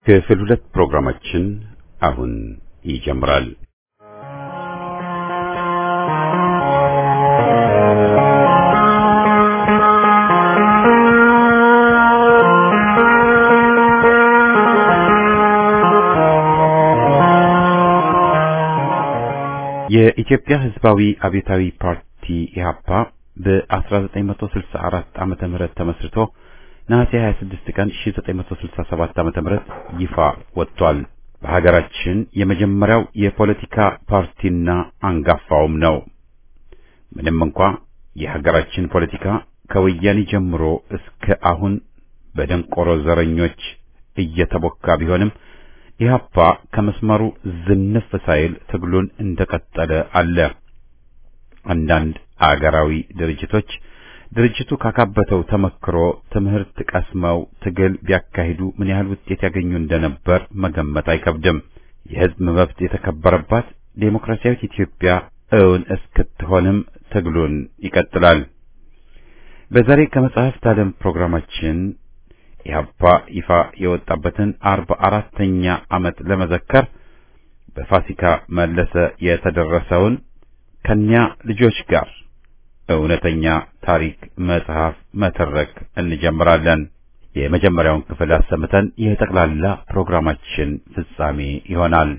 ክፍል 2 ፕሮግራማችን አሁን ይጀምራል። የኢትዮጵያ ሕዝባዊ አብዮታዊ ፓርቲ ኢህአፓ በ1964 ዓመተ ምህረት ተመስርቶ ነሐሴ 26 ቀን 1967 ዓመተ ምህረት ይፋ ወጥቷል። በሀገራችን የመጀመሪያው የፖለቲካ ፓርቲና አንጋፋውም ነው። ምንም እንኳን የሀገራችን ፖለቲካ ከወያኔ ጀምሮ እስከ አሁን በደንቆሮ ዘረኞች እየተቦካ ቢሆንም ኢህአፓ ከመስመሩ ዝንፍ ሳይል ትግሉን እንደቀጠለ አለ። አንዳንድ አገራዊ ድርጅቱ ካካበተው ተመክሮ ትምህርት ቀስመው ትግል ቢያካሂዱ ምን ያህል ውጤት ያገኙ እንደነበር መገመት አይከብድም። የህዝብ መብት የተከበረባት ዴሞክራሲያዊት ኢትዮጵያ እውን እስክትሆንም ትግሉን ይቀጥላል። በዛሬ ከመጽሐፍት ዓለም ፕሮግራማችን ኢህአፓ ይፋ የወጣበትን 44ኛ ዓመት ለመዘከር በፋሲካ መለሰ የተደረሰውን ከኛ ልጆች ጋር እውነተኛ ታሪክ መጽሐፍ መተረክ እንጀምራለን። የመጀመሪያውን ክፍል አሰምተን የጠቅላላ ፕሮግራማችን ፍጻሜ ይሆናል።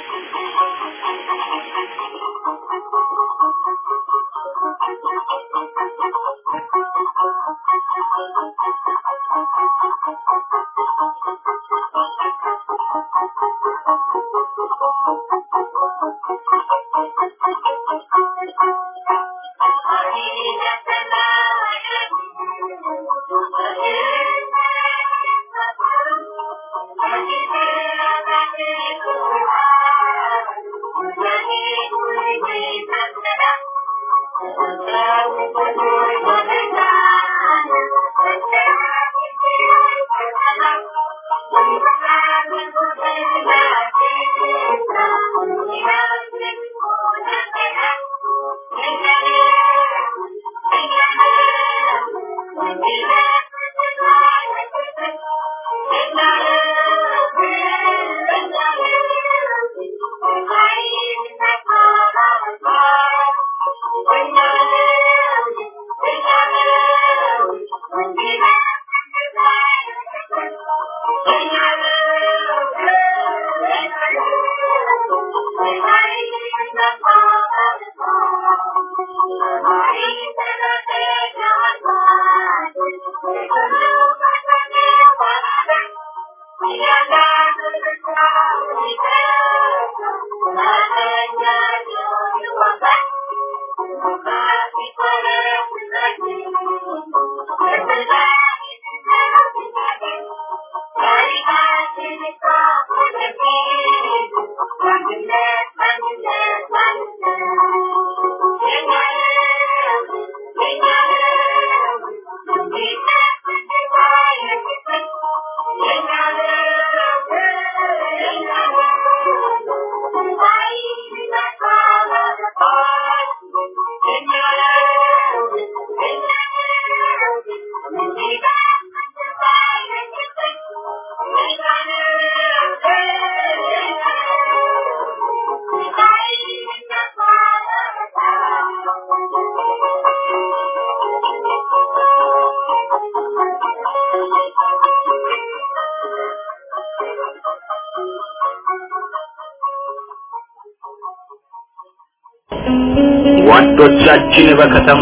ወንዶቻችን በከተማ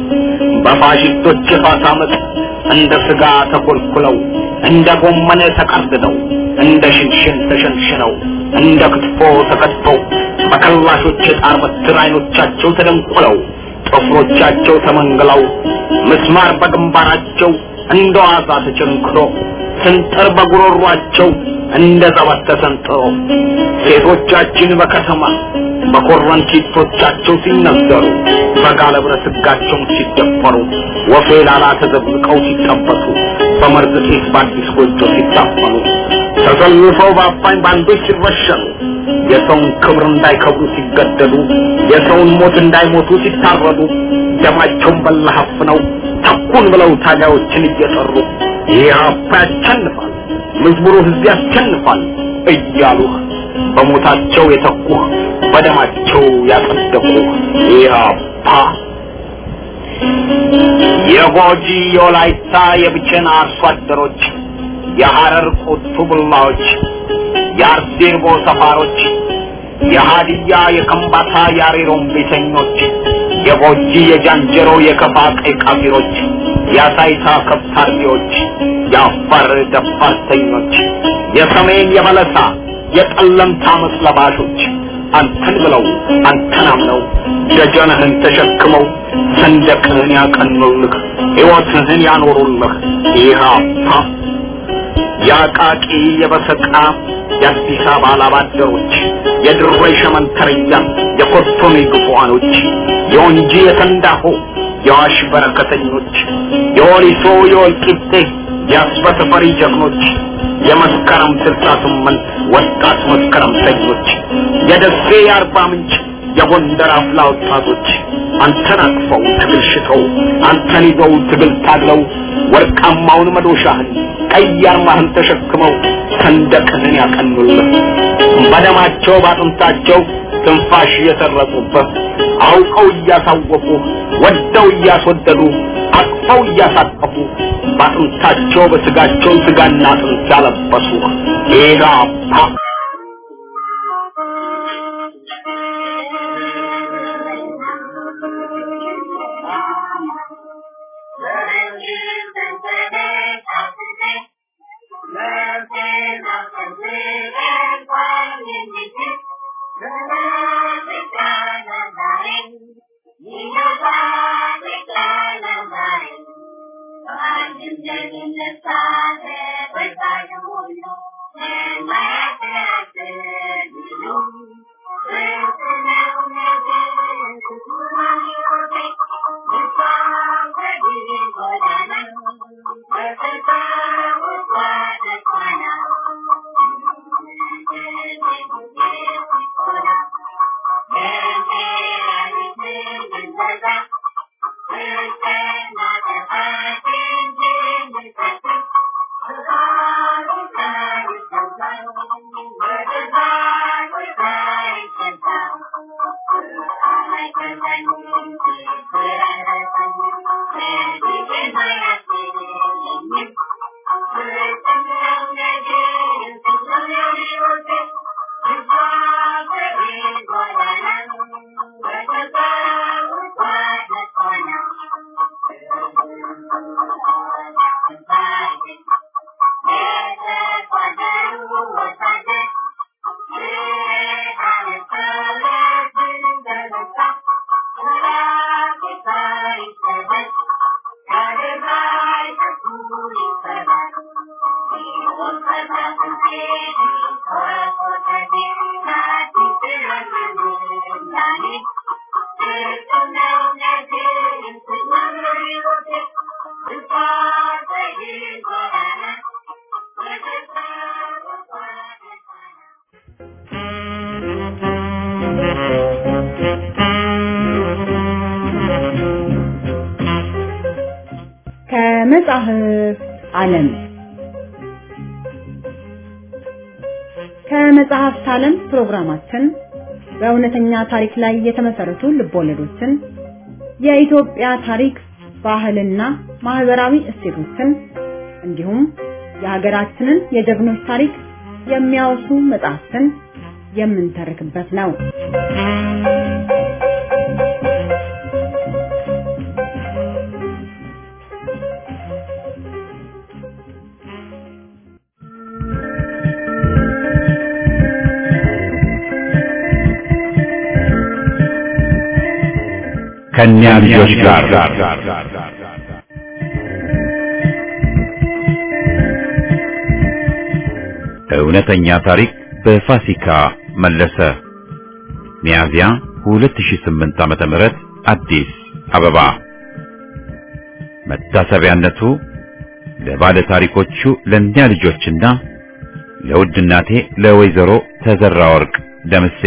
በፋሽስቶች ፋሳመት እንደ ስጋ ተኮልኩለው እንደ ጎመነ ተቀርድደው እንደ ሽንሽን ተሸንሽነው እንደ ክትፎ ተከትፈው በከላሾች ጣር በትር አይኖቻቸው ተደንቁለው ጥፍሮቻቸው ተመንግለው ምስማር በግንባራቸው እንደ ዋዛ ተቸንክሮ ስንጥር በጉሮሯቸው እንደ ዘበት ተሰንጥሮ ሴቶቻችን በከተማ በኮረንቲቶቻቸው ሲነዘሩ በጋለ ብረት ሕጋቸው ሲደፈሩ ወፌ ላላ ተዘብቀው ሲጠበሱ በመርዝ ጤስ በአዲስ ጎጆ ሲታፈኑ ተሰልፈው በአፋኝ ባንዶች ሲረሸኑ የሰውን ክብር እንዳይከብሩ ሲገደሉ የሰውን ሞት እንዳይሞቱ ሲታረዱ ደማቸውን በላህፍ ነው ተኩን ብለው ታጋዮችን እየጠሩ ይህ አፋ ያሸንፋል መዝሙሩ ህዝብ ያስቸንፋል እያሉህ በሞታቸው የተኩህ በደማቸው ያጸደቁህ ኢህአፓ የጎጂ የወላይታ የብቸና አርሶ አደሮች የሐረር ቁጡ ቡላዎች የአርዴቦ ሰፋሮች የሃዲያ የከምባታ የአሬሮም ቤተኞች የጎጂ የጃንጀሮ የከፋ ቀይ ቃፊሮች የሳይታ ከብታሪዎች የአፋር ደፋርተኞች የሰሜን የበለሳ የጠለምታ መስለባሾች አንተን ብለው አንተን አምነው ደጀንህን ተሸክመው ሰንደቅህን ያቀኑልህ ሕይወትህን ያኖሩልህ ኢህአፓ ያቃቂ የበሰቃ የአዲስ አበባ ላባደሮች የድሬ ሸመንተርያ የኮርቶኔ ግፉዋኖች የወንጂ የተንዳሆ የዋሽ በረከተኞች የወሊሶ የወልቂጤ የአስበተፈሪ ጀግኖች የመስከረም 68 ወጣት መስከረምተኞች የደሴ የአርባ ምንጭ የጎንደር አፍላ ወጣቶች አንተን አቅፈው ትግል ሽተው አንተን ይዘው ትግል ታግለው ወርቃማውን መዶሻህን ቀይ አርማህን ተሸክመው ሰንደቅህን ያቀኑልህ በደማቸው ባጥንታቸው ትንፋሽ የተረጹበት አውቀው እያሳወቁ ወደው እያስወደዱ አቅፈው እያሳቀፉ ባጥንታቸው በስጋቸው ስጋና አጥንት ያለበሱ ኢህአፓ ከመጽሐፍ ዓለም ከመጽሐፍ ዓለም ፕሮግራማችን በእውነተኛ ታሪክ ላይ የተመሰረቱ ልቦለዶችን የኢትዮጵያ ታሪክ ባህልና ማህበራዊ እሴቶችን እንዲሁም የሀገራችንን የጀግኖች ታሪክ የሚያወሱ መጽሐፍትን የምንተርክበት ነው። ከኛ ልጆች ጋር እውነተኛ ታሪክ በፋሲካ መለሰ ሚያዝያ 2008 ዓመተ ምህረት አዲስ አበባ። መታሰቢያነቱ ለባለ ታሪኮቹ ለኛ ልጆችና ለውድ እናቴ ለወይዘሮ ተዘራ ወርቅ ደምሴ።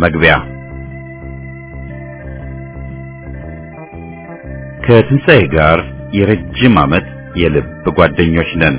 መግቢያ ከትንሣኤ ጋር የረጅም ዓመት የልብ ጓደኞች ነን።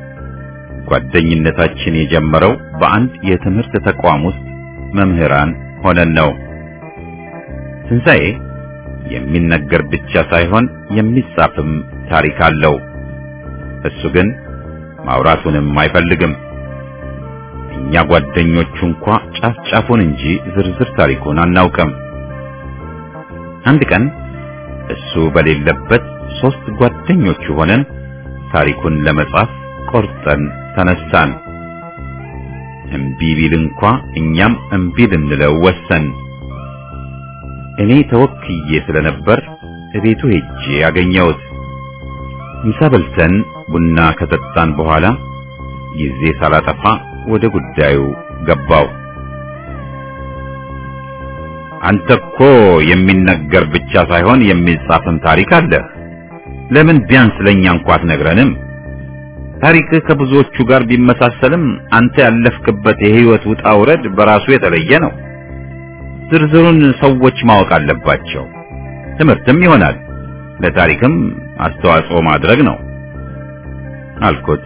ጓደኝነታችን የጀመረው በአንድ የትምህርት ተቋም ውስጥ መምህራን ሆነን ነው። ትንሣኤ የሚነገር ብቻ ሳይሆን የሚጻፍም ታሪክ አለው። እሱ ግን ማውራቱንም አይፈልግም። እኛ ጓደኞቹ እንኳ ጫፍ ጫፉን እንጂ ዝርዝር ታሪኩን አናውቅም። አንድ ቀን እሱ በሌለበት 3 ጓደኞቹ ሆነን ታሪኩን ለመጻፍ ቆርጠን ተነሳን። እምቢ ቢል እንኳ እኛም እምቢ ልንለው ወሰን። እኔ ተወክዬ ስለነበር እቤቱ ሄጄ ያገኘሁት። ምሳ በልተን ቡና ከጠጣን በኋላ ጊዜ ሳላጠፋ ወደ ጉዳዩ ገባው። አንተ እኮ የሚነገር ብቻ ሳይሆን የሚጻፍም ታሪክ አለ። ለምን ቢያንስ ለኛ እንኳን አትነግረንም? ታሪክ ከብዙዎቹ ጋር ቢመሳሰልም አንተ ያለፍክበት የህይወት ውጣ ውረድ በራሱ የተለየ ነው። ዝርዝሩን ሰዎች ማወቅ አለባቸው። ትምህርትም ይሆናል፣ ለታሪክም አስተዋጽኦ ማድረግ ነው አልኩት።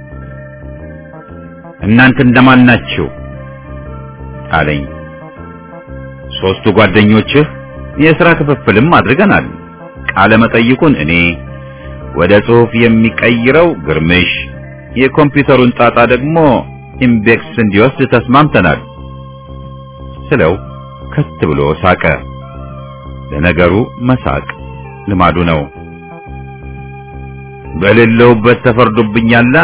እናንተ እንደማን ናችሁ አለኝ። 3ቱ ጓደኞችህ የሥራ ክፍፍልም አድርገናል። ቃለ መጠይቁን እኔ፣ ወደ ጽሑፍ የሚቀይረው ግርምሽ፣ የኮምፒውተሩን ጣጣ ደግሞ ኢምቤክስ እንዲወስድ ተስማምተናል ስለው ከት ብሎ ሳቀ። ለነገሩ መሳቅ ልማዱ ነው። በሌለውበት ተፈርዶብኛልና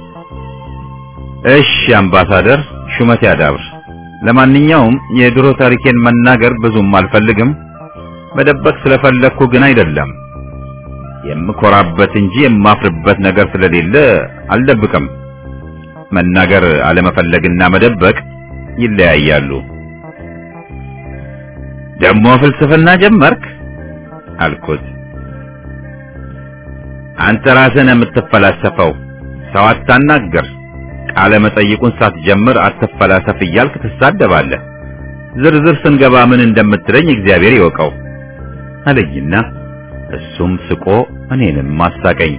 እሺ አምባሳደር፣ ሹመት ያዳብር። ለማንኛውም የድሮ ታሪኬን መናገር ብዙም አልፈልግም። መደበቅ ስለፈለኩ ግን አይደለም። የምኮራበት እንጂ የማፍርበት ነገር ስለሌለ አልደብቅም። መናገር አለመፈለግና መደበቅ ይለያያሉ። ደግሞ ፍልስፍና ጀመርክ አልኩት። አንተ ራስህን የምትፈላሰፈው ሰው አታናገር። ቃለ መጠይቁን ሳትጀምር አትፈላሰፍ እያልክ ትሳደባለህ። ዝርዝር ስንገባ ምን እንደምትለኝ እግዚአብሔር ይወቀው አለኝና እሱም ስቆ እኔንም ማሳቀኝ።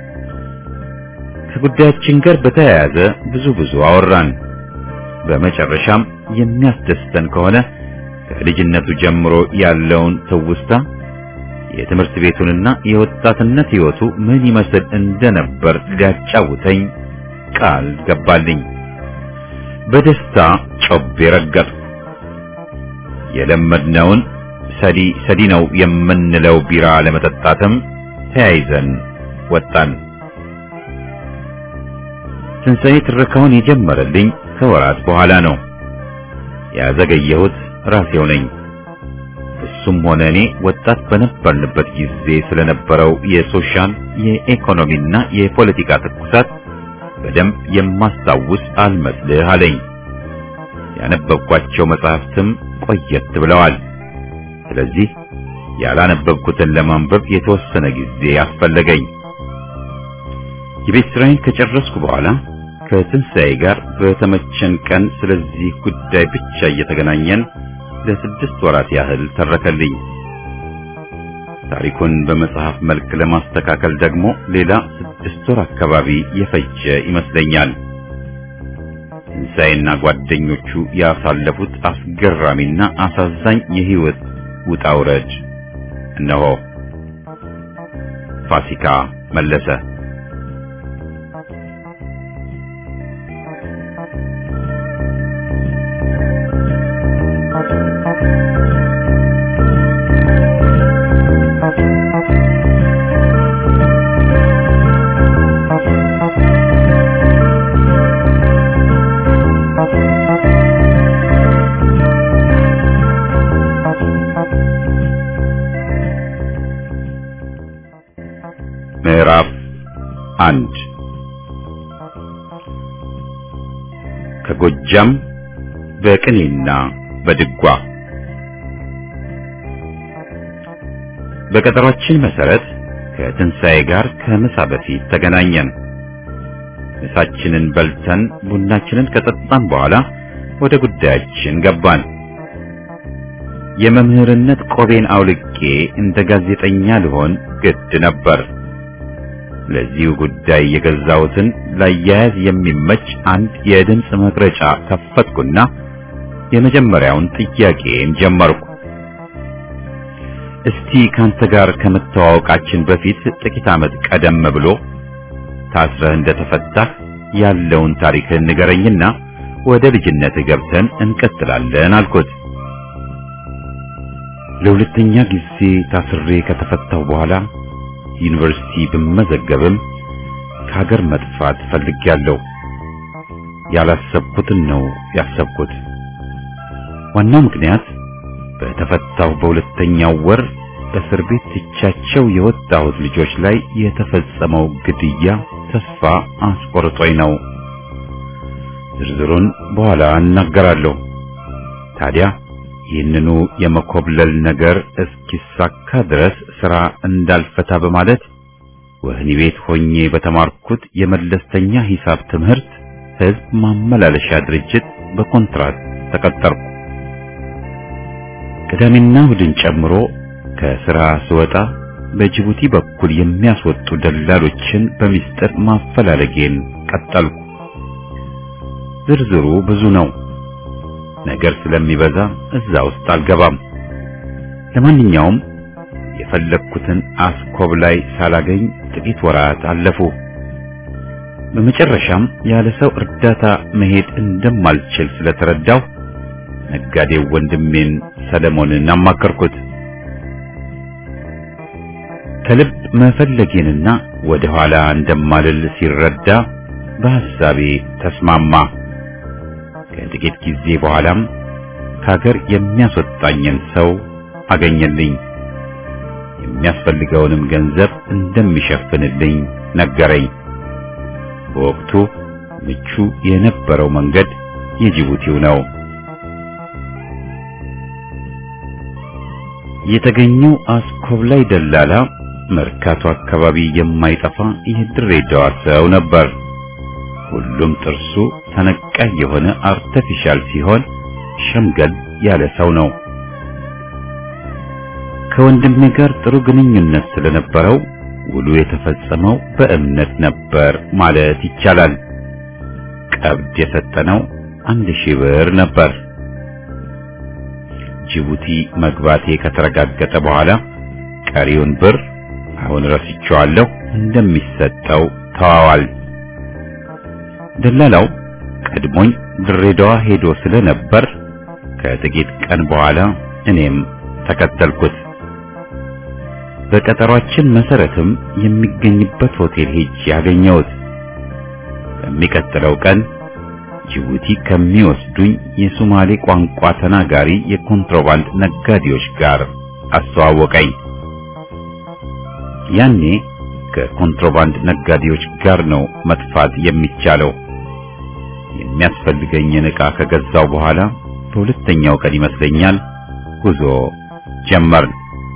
ከጉዳያችን ጋር በተያያዘ ብዙ አወራን። በመጨረሻም የሚያስደስተን ከሆነ ከልጅነቱ ጀምሮ ያለውን ትውስታ፣ የትምህርት ቤቱንና የወጣትነት ሕይወቱ ምን ይመስል እንደነበር ሊያጫውተኝ ቃል ገባልኝ። በደስታ ጮቤ ረገጥኩ። የለመድነውን ሰዲ ነው የምንለው ቢራ ለመጠጣትም ተያይዘን ወጣን። ትንሣኤ ትረካውን የጀመረልኝ ከወራት በኋላ ነው። ያዘገየሁት ራሴው ነኝ። እሱም ሆነ እኔ ወጣት በነበርንበት ጊዜ ስለነበረው የሶሻል የኢኮኖሚና የፖለቲካ ትኩሳት በደንብ የማስታውስ አልመስልህ አለኝ። ያነበብኳቸው መጽሐፍትም ቆየት ብለዋል። ስለዚህ ያላነበብኩትን ለማንበብ የተወሰነ ጊዜ ያስፈልገኝ። የቤት ስራዬን ከጨረስኩ በኋላ ከትንሣኤ ጋር በተመቸን ቀን ስለዚህ ጉዳይ ብቻ እየተገናኘን ለ6 ወራት ያህል ተረከልኝ። ታሪኩን በመጽሐፍ መልክ ለማስተካከል ደግሞ ሌላ 6 ወር አካባቢ የፈጀ ይመስለኛል። ትንሣኤና ጓደኞቹ ያሳለፉት አስገራሚና አሳዛኝ የህይወት ውጣ ውረድ እነሆ። ፋሲካ መለሰ። ምዕራፍ 1 ከጎጃም በቅኔና በድጓ። በቀጠሯችን መሰረት ከትንሣኤ ጋር ከምሳ በፊት ተገናኘን። ምሳችንን በልተን ቡናችንን ከጠጣን በኋላ ወደ ጉዳያችን ገባን። የመምህርነት ቆቤን አውልቄ እንደ ጋዜጠኛ ልሆን ግድ ነበር። ለዚሁ ጉዳይ የገዛሁትን ላያያዝ የሚመች አንድ የድምፅ መቅረጫ ከፈትኩና የመጀመሪያውን ጥያቄን ጀመርኩ። እስቲ ካንተ ጋር ከመተዋወቃችን በፊት ጥቂት ዓመት ቀደም ብሎ ታስረህ እንደተፈታህ ያለውን ታሪክህን ንገረኝና ወደ ልጅነትህ ገብተን እንቀጥላለን አልኩት። ለሁለተኛ ጊዜ ታስሬ ከተፈታሁ በኋላ ዩኒቨርሲቲ ብመዘገብም ከሀገር መጥፋት ፈልጌያለሁ። ያላሰብኩትን ነው ያሰብኩት። ዋናው ምክንያት በተፈታሁ በሁለተኛው ወር እስር ቤት ትቻቸው የወጣሁት ልጆች ላይ የተፈጸመው ግድያ ተስፋ አስቆርጦኝ ነው። ዝርዝሩን በኋላ እናገራለሁ። ታዲያ ይህንኑ የመኮብለል ነገር እስኪሳካ ድረስ ሥራ እንዳልፈታ በማለት ወህኒ ቤት ሆኜ በተማርኩት የመለስተኛ ሂሳብ ትምህርት ሕዝብ ማመላለሻ ድርጅት በኮንትራት ተቀጠርኩ። ቅዳሜና እሑድን ጨምሮ ከሥራ ስወጣ በጅቡቲ በኩል የሚያስወጡ ደላሎችን በሚስጥር ማፈላለጌን ቀጠልኩ። ዝርዝሩ ብዙ ነው። ነገር ስለሚበዛ እዛ ውስጥ አልገባም። ለማንኛውም የፈለኩትን አስኮብ ላይ ሳላገኝ ጥቂት ወራት አለፉ። በመጨረሻም ያለ ሰው እርዳታ መሄድ እንደማልችል ስለተረዳው ነጋዴው ወንድሜን ሰለሞንን አማከርኩት። ከልብ መፈለጌንና ወደ ኋላ እንደማልል ሲረዳ በሐሳቤ ተስማማ። ከጥቂት ጊዜ በኋላም ከሀገር የሚያስወጣኝን ሰው አገኘልኝ። የሚያስፈልገውንም ገንዘብ እንደሚሸፍንልኝ ነገረኝ። በወቅቱ ምቹ የነበረው መንገድ የጅቡቲው ነው። የተገኘው አስኮብላይ ደላላ መርካቶ አካባቢ የማይጠፋ የድሬዳዋ ሰው ነበር። ሁሉም ጥርሱ ተነቃይ የሆነ አርቲፊሻል ሲሆን ሸምገል ያለ ሰው ነው። ከወንድሜ ጋር ጥሩ ግንኙነት ስለነበረው ውሉ የተፈጸመው በእምነት ነበር ማለት ይቻላል። ቀብድ የሰጠነው 1000 ብር ነበር። ጅቡቲ መግባቴ ከተረጋገጠ በኋላ ቀሪውን ብር አሁን ረስቼዋለሁ እንደሚሰጠው ተዋዋል። ደላላው ቀድሞኝ ድሬዳዋ ሄዶ ስለነበር ከጥቂት ቀን በኋላ እኔም ተከተልኩት። በቀጠሯችን መሰረትም የሚገኝበት ሆቴል ሄጄ ያገኘሁት። በሚቀጥለው ቀን ጅቡቲ ከሚወስዱኝ የሶማሌ ቋንቋ ተናጋሪ የኮንትሮባንድ ነጋዴዎች ጋር አስተዋወቀኝ። ያኔ ከኮንትሮባንድ ነጋዴዎች ጋር ነው መጥፋት የሚቻለው። የሚያስፈልገኝን ዕቃ ከገዛው በኋላ በሁለተኛው ቀን ይመስለኛል ጉዞ ጀመርን።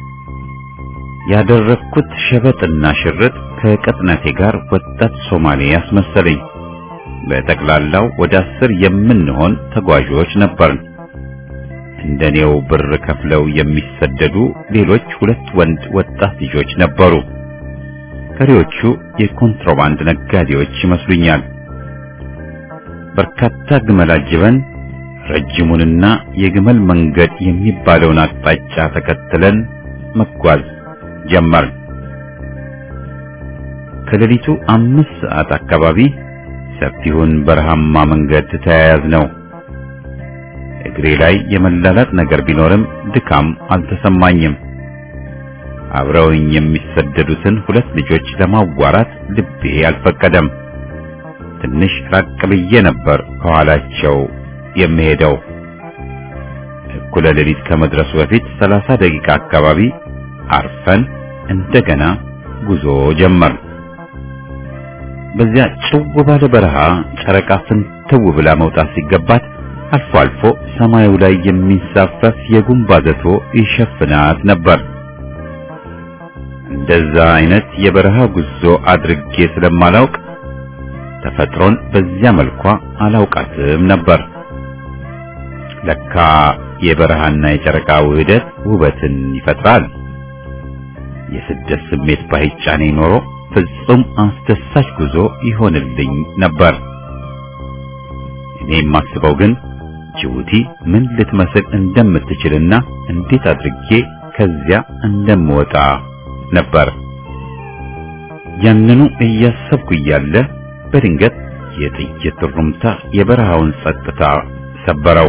ያደረኩት ሸበጥና ሽርጥ ከቅጥነቴ ጋር ወጣት ሶማሌ ያስመሰለኝ። በጠቅላላው ወደ 10 የምንሆን ተጓዦች ነበርን። እንደኔው ብር ከፍለው የሚሰደዱ ሌሎች 2 ወንድ ወጣት ልጆች ነበሩ። ቀሪዎቹ የኮንትሮባንድ ነጋዴዎች ይመስሉኛል። በርካታ ግመል አጅበን ረጅሙንና የግመል መንገድ የሚባለውን አቅጣጫ ተከትለን መጓዝ ጀመርን። ከሌሊቱ 5 ሰዓት አካባቢ ሰፊውን በረሃማ መንገድ ተያያዝነው። እግሬ ላይ የመላላጥ ነገር ቢኖርም ድካም አልተሰማኝም። አብረውኝ የሚሰደዱትን 2 ልጆች ለማዋራት ልቤ አልፈቀደም። ትንሽ ራቅ ብዬ ነበር ከኋላቸው የሚሄደው። እኩለ ሌሊት ከመድረሱ በፊት 30 ደቂቃ አካባቢ አርፈን እንደገና ጉዞ ጀመርን። በዚያ ጭው ባለ በረሃ ጨረቃ ፍንትው ብላ መውጣት ሲገባት አልፎ አልፎ ሰማዩ ላይ የሚንሳፈፍ የጉምባዘቶ ይሸፍናት ነበር። እንደዛ አይነት የበረሃ ጉዞ አድርጌ ስለማላውቅ ተፈጥሮን በዚያ መልኳ አላውቃትም ነበር። ለካ የበረሃና የጨረቃ ውህደት ውበትን ይፈጥራል። የስደት ስሜት ባይጫነኝ ኖሮ ፍጹም አስደሳች ጉዞ ይሆንልኝ ነበር። እኔ የማስበው ግን ጅቡቲ ምን ልትመስል እንደምትችልና እንዴት አድርጌ ከዚያ እንደምወጣ ነበር። ያንኑ እያሰብኩ እያለ በድንገት የጥይት ሩምታ የበረሃውን ጸጥታ ሰበረው።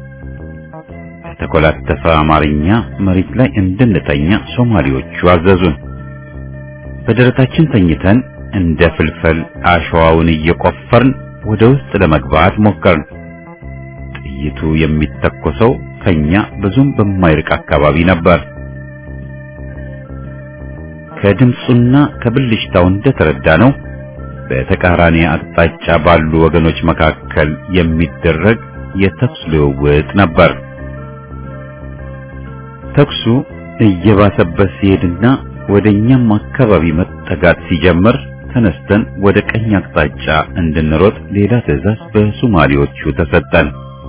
በተኮላተፈ አማርኛ መሬት ላይ እንድንተኛ ሶማሌዎቹ አዘዙን። በደረታችን ተኝተን እንደ ፍልፈል አሸዋውን እየቆፈርን ወደ ውስጥ ለመግባት ሞከርን። ጥይቱ የሚተኮሰው ከኛ ብዙም በማይርቅ አካባቢ ነበር። ከድምፁና ከብልሽታው እንደተረዳነው በተቃራኒ አቅጣጫ ባሉ ወገኖች መካከል የሚደረግ የተኩስ ልውውጥ ነበር። ተኩሱ እየባሰበት ሲሄድና ወደኛም አካባቢ መጠጋት ሲጀምር ተነስተን ወደ ቀኝ አቅጣጫ እንድንሮጥ ሌላ ትዕዛዝ በሶማሌዎቹ ተሰጠን።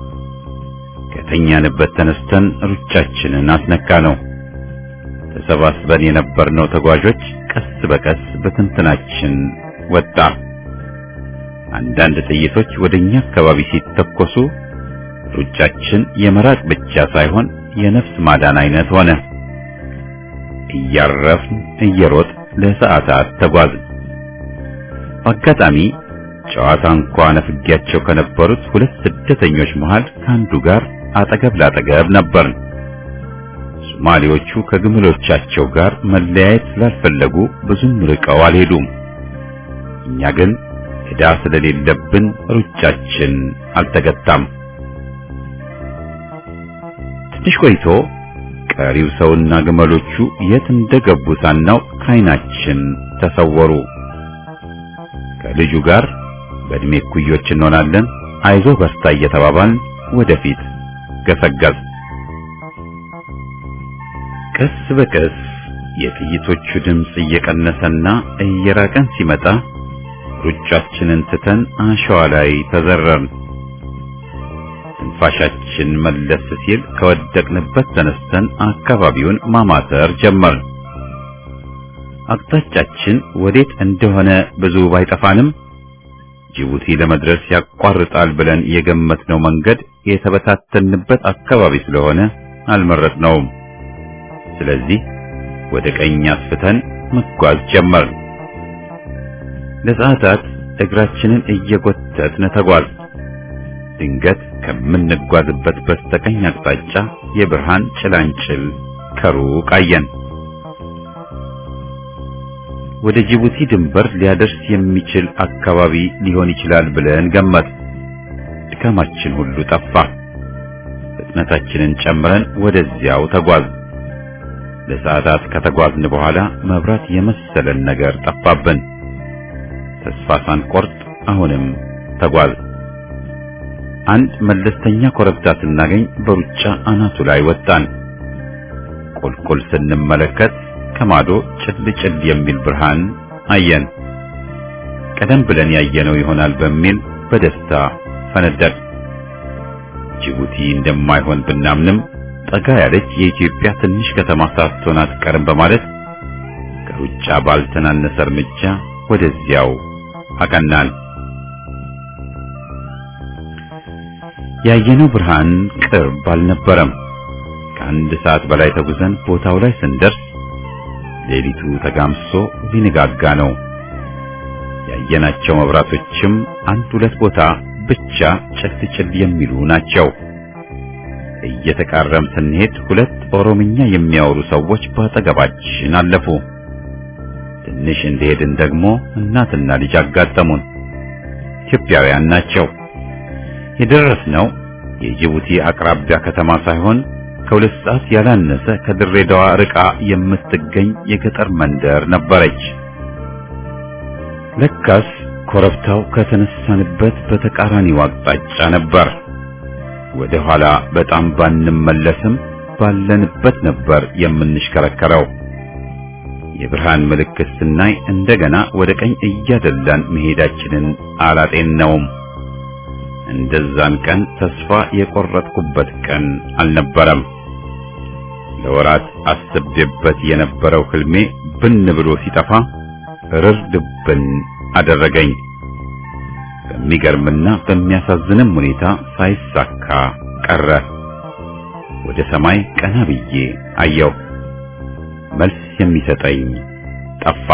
ከተኛንበት ተነስተን ሩጫችንን አስነካነው። ተሰባስበን የነበርነው ተጓዦች ቀስ በቀስ በትንትናችን ወጣ። አንዳንድ ጥይቶች ወደኛ አካባቢ ሲተኮሱ ሩጫችን የመራቅ ብቻ ሳይሆን የነፍስ ማዳን አይነት ሆነ። እያረፍን እየሮጥ ለሰዓታት ተጓዝን። በአጋጣሚ ጨዋታ እንኳን ነፍጊያቸው ከነበሩት ሁለት ስደተኞች መሃል ከአንዱ ጋር አጠገብ ላጠገብ ነበርን። ሶማሌዎቹ ከግመሎቻቸው ጋር መለያየት ስላልፈለጉ ብዙም ርቀው አልሄዱም። እኛ ግን ዕዳ ስለሌለብን ሩጫችን አልተገታም። ትንሽ ቆይቶ ቀሪው ሰውና ግመሎቹ የት እንደገቡ ሳናውቅ ከዓይናችን ተሰወሩ። ከልጁ ጋር በእድሜ እኩዮች እንሆናለን፣ አይዞህ በርታ እየተባባልን ወደፊት ገሰገስ። ቀስ በቀስ የጥይቶቹ ድምፅ እየቀነሰና እየራቀን ሲመጣ ሩጫችንን ትተን አሸዋ ላይ ተዘረርን። ትንፋሻችን መለስ ሲል ከወደቅንበት ተነስተን አካባቢውን ማማተር ጀመርን። አቅጣጫችን ወዴት እንደሆነ ብዙ ባይጠፋንም ጅቡቲ ለመድረስ ያቋርጣል ብለን የገመትነው መንገድ የተበታተንበት አካባቢ ስለሆነ አልመረጥነውም። ስለዚህ ወደ ቀኝ አስፍተን መጓዝ ጀመርን። ለሰዓታት እግራችንን እየጎተትን ተጓዝ። ድንገት ከምንጓዝበት በስተቀኝ አቅጣጫ የብርሃን ጭላንጭል ከሩቅ አየን። ወደ ጅቡቲ ድንበር ሊያደርስ የሚችል አካባቢ ሊሆን ይችላል ብለን ገመት። ድካማችን ሁሉ ጠፋ። ፍጥነታችንን ጨምረን ወደዚያው ተጓዝ። ለሰዓታት ከተጓዝን በኋላ መብራት የመሰለን ነገር ጠፋብን። ተስፋ ሳንቆርጥ አሁንም ተጓዝ። አንድ መለስተኛ ኮረብታ ስናገኝ በሩጫ አናቱ ላይ ወጣን። ቁልቁል ስንመለከት ከማዶ ጭልጭል የሚል ብርሃን አየን። ቀደም ብለን ያየነው ይሆናል በሚል በደስታ ፈነደቅ። ጅቡቲ እንደማይሆን ብናምንም ጠጋ ያለች የኢትዮጵያ ትንሽ ከተማ ሳትሆን አትቀርም በማለት ከሩጫ ባልተናነሰ እርምጃ ወደዚያው አቀናን። ያየነው ብርሃን ቅርብ አልነበረም። ከአንድ ሰዓት በላይ ተጉዘን ቦታው ላይ ስንደርስ ሌሊቱ ተጋምሶ ሊነጋጋ ነው። ያየናቸው መብራቶችም አንድ ሁለት ቦታ ብቻ ጭልጭል የሚሉ ናቸው። እየተቃረም ስንሄድ ሁለት ኦሮምኛ የሚያወሩ ሰዎች በአጠገባችን አለፉ። ትንሽ እንደሄድን ደግሞ እናትና ልጅ አጋጠሙን። ኢትዮጵያውያን ናቸው። የደረስነው የጅቡቲ አቅራቢያ ከተማ ሳይሆን ከሁለት ሰዓት ያላነሰ ከድሬዳዋ ርቃ የምትገኝ የገጠር መንደር ነበረች። ለካስ ኮረብታው ከተነሳንበት በተቃራኒው አቅጣጫ ነበር። ወደ ኋላ በጣም ባንመለስም ባለንበት ነበር የምንሽከረከረው። የብርሃን ምልክት ስናይ እንደገና ወደ ቀኝ እያደላን መሄዳችንን አላጤነውም። እንደዛን ቀን ተስፋ የቆረጥኩበት ቀን አልነበረም። ለወራት አስቤበት የነበረው ህልሜ ብን ብሎ ሲጠፋ ርርድብን አደረገኝ። በሚገርምና በሚያሳዝንም ሁኔታ ሳይሳካ ቀረ። ወደ ሰማይ ቀና ብዬ አየሁ። መልስ የሚሰጠኝ ጠፋ።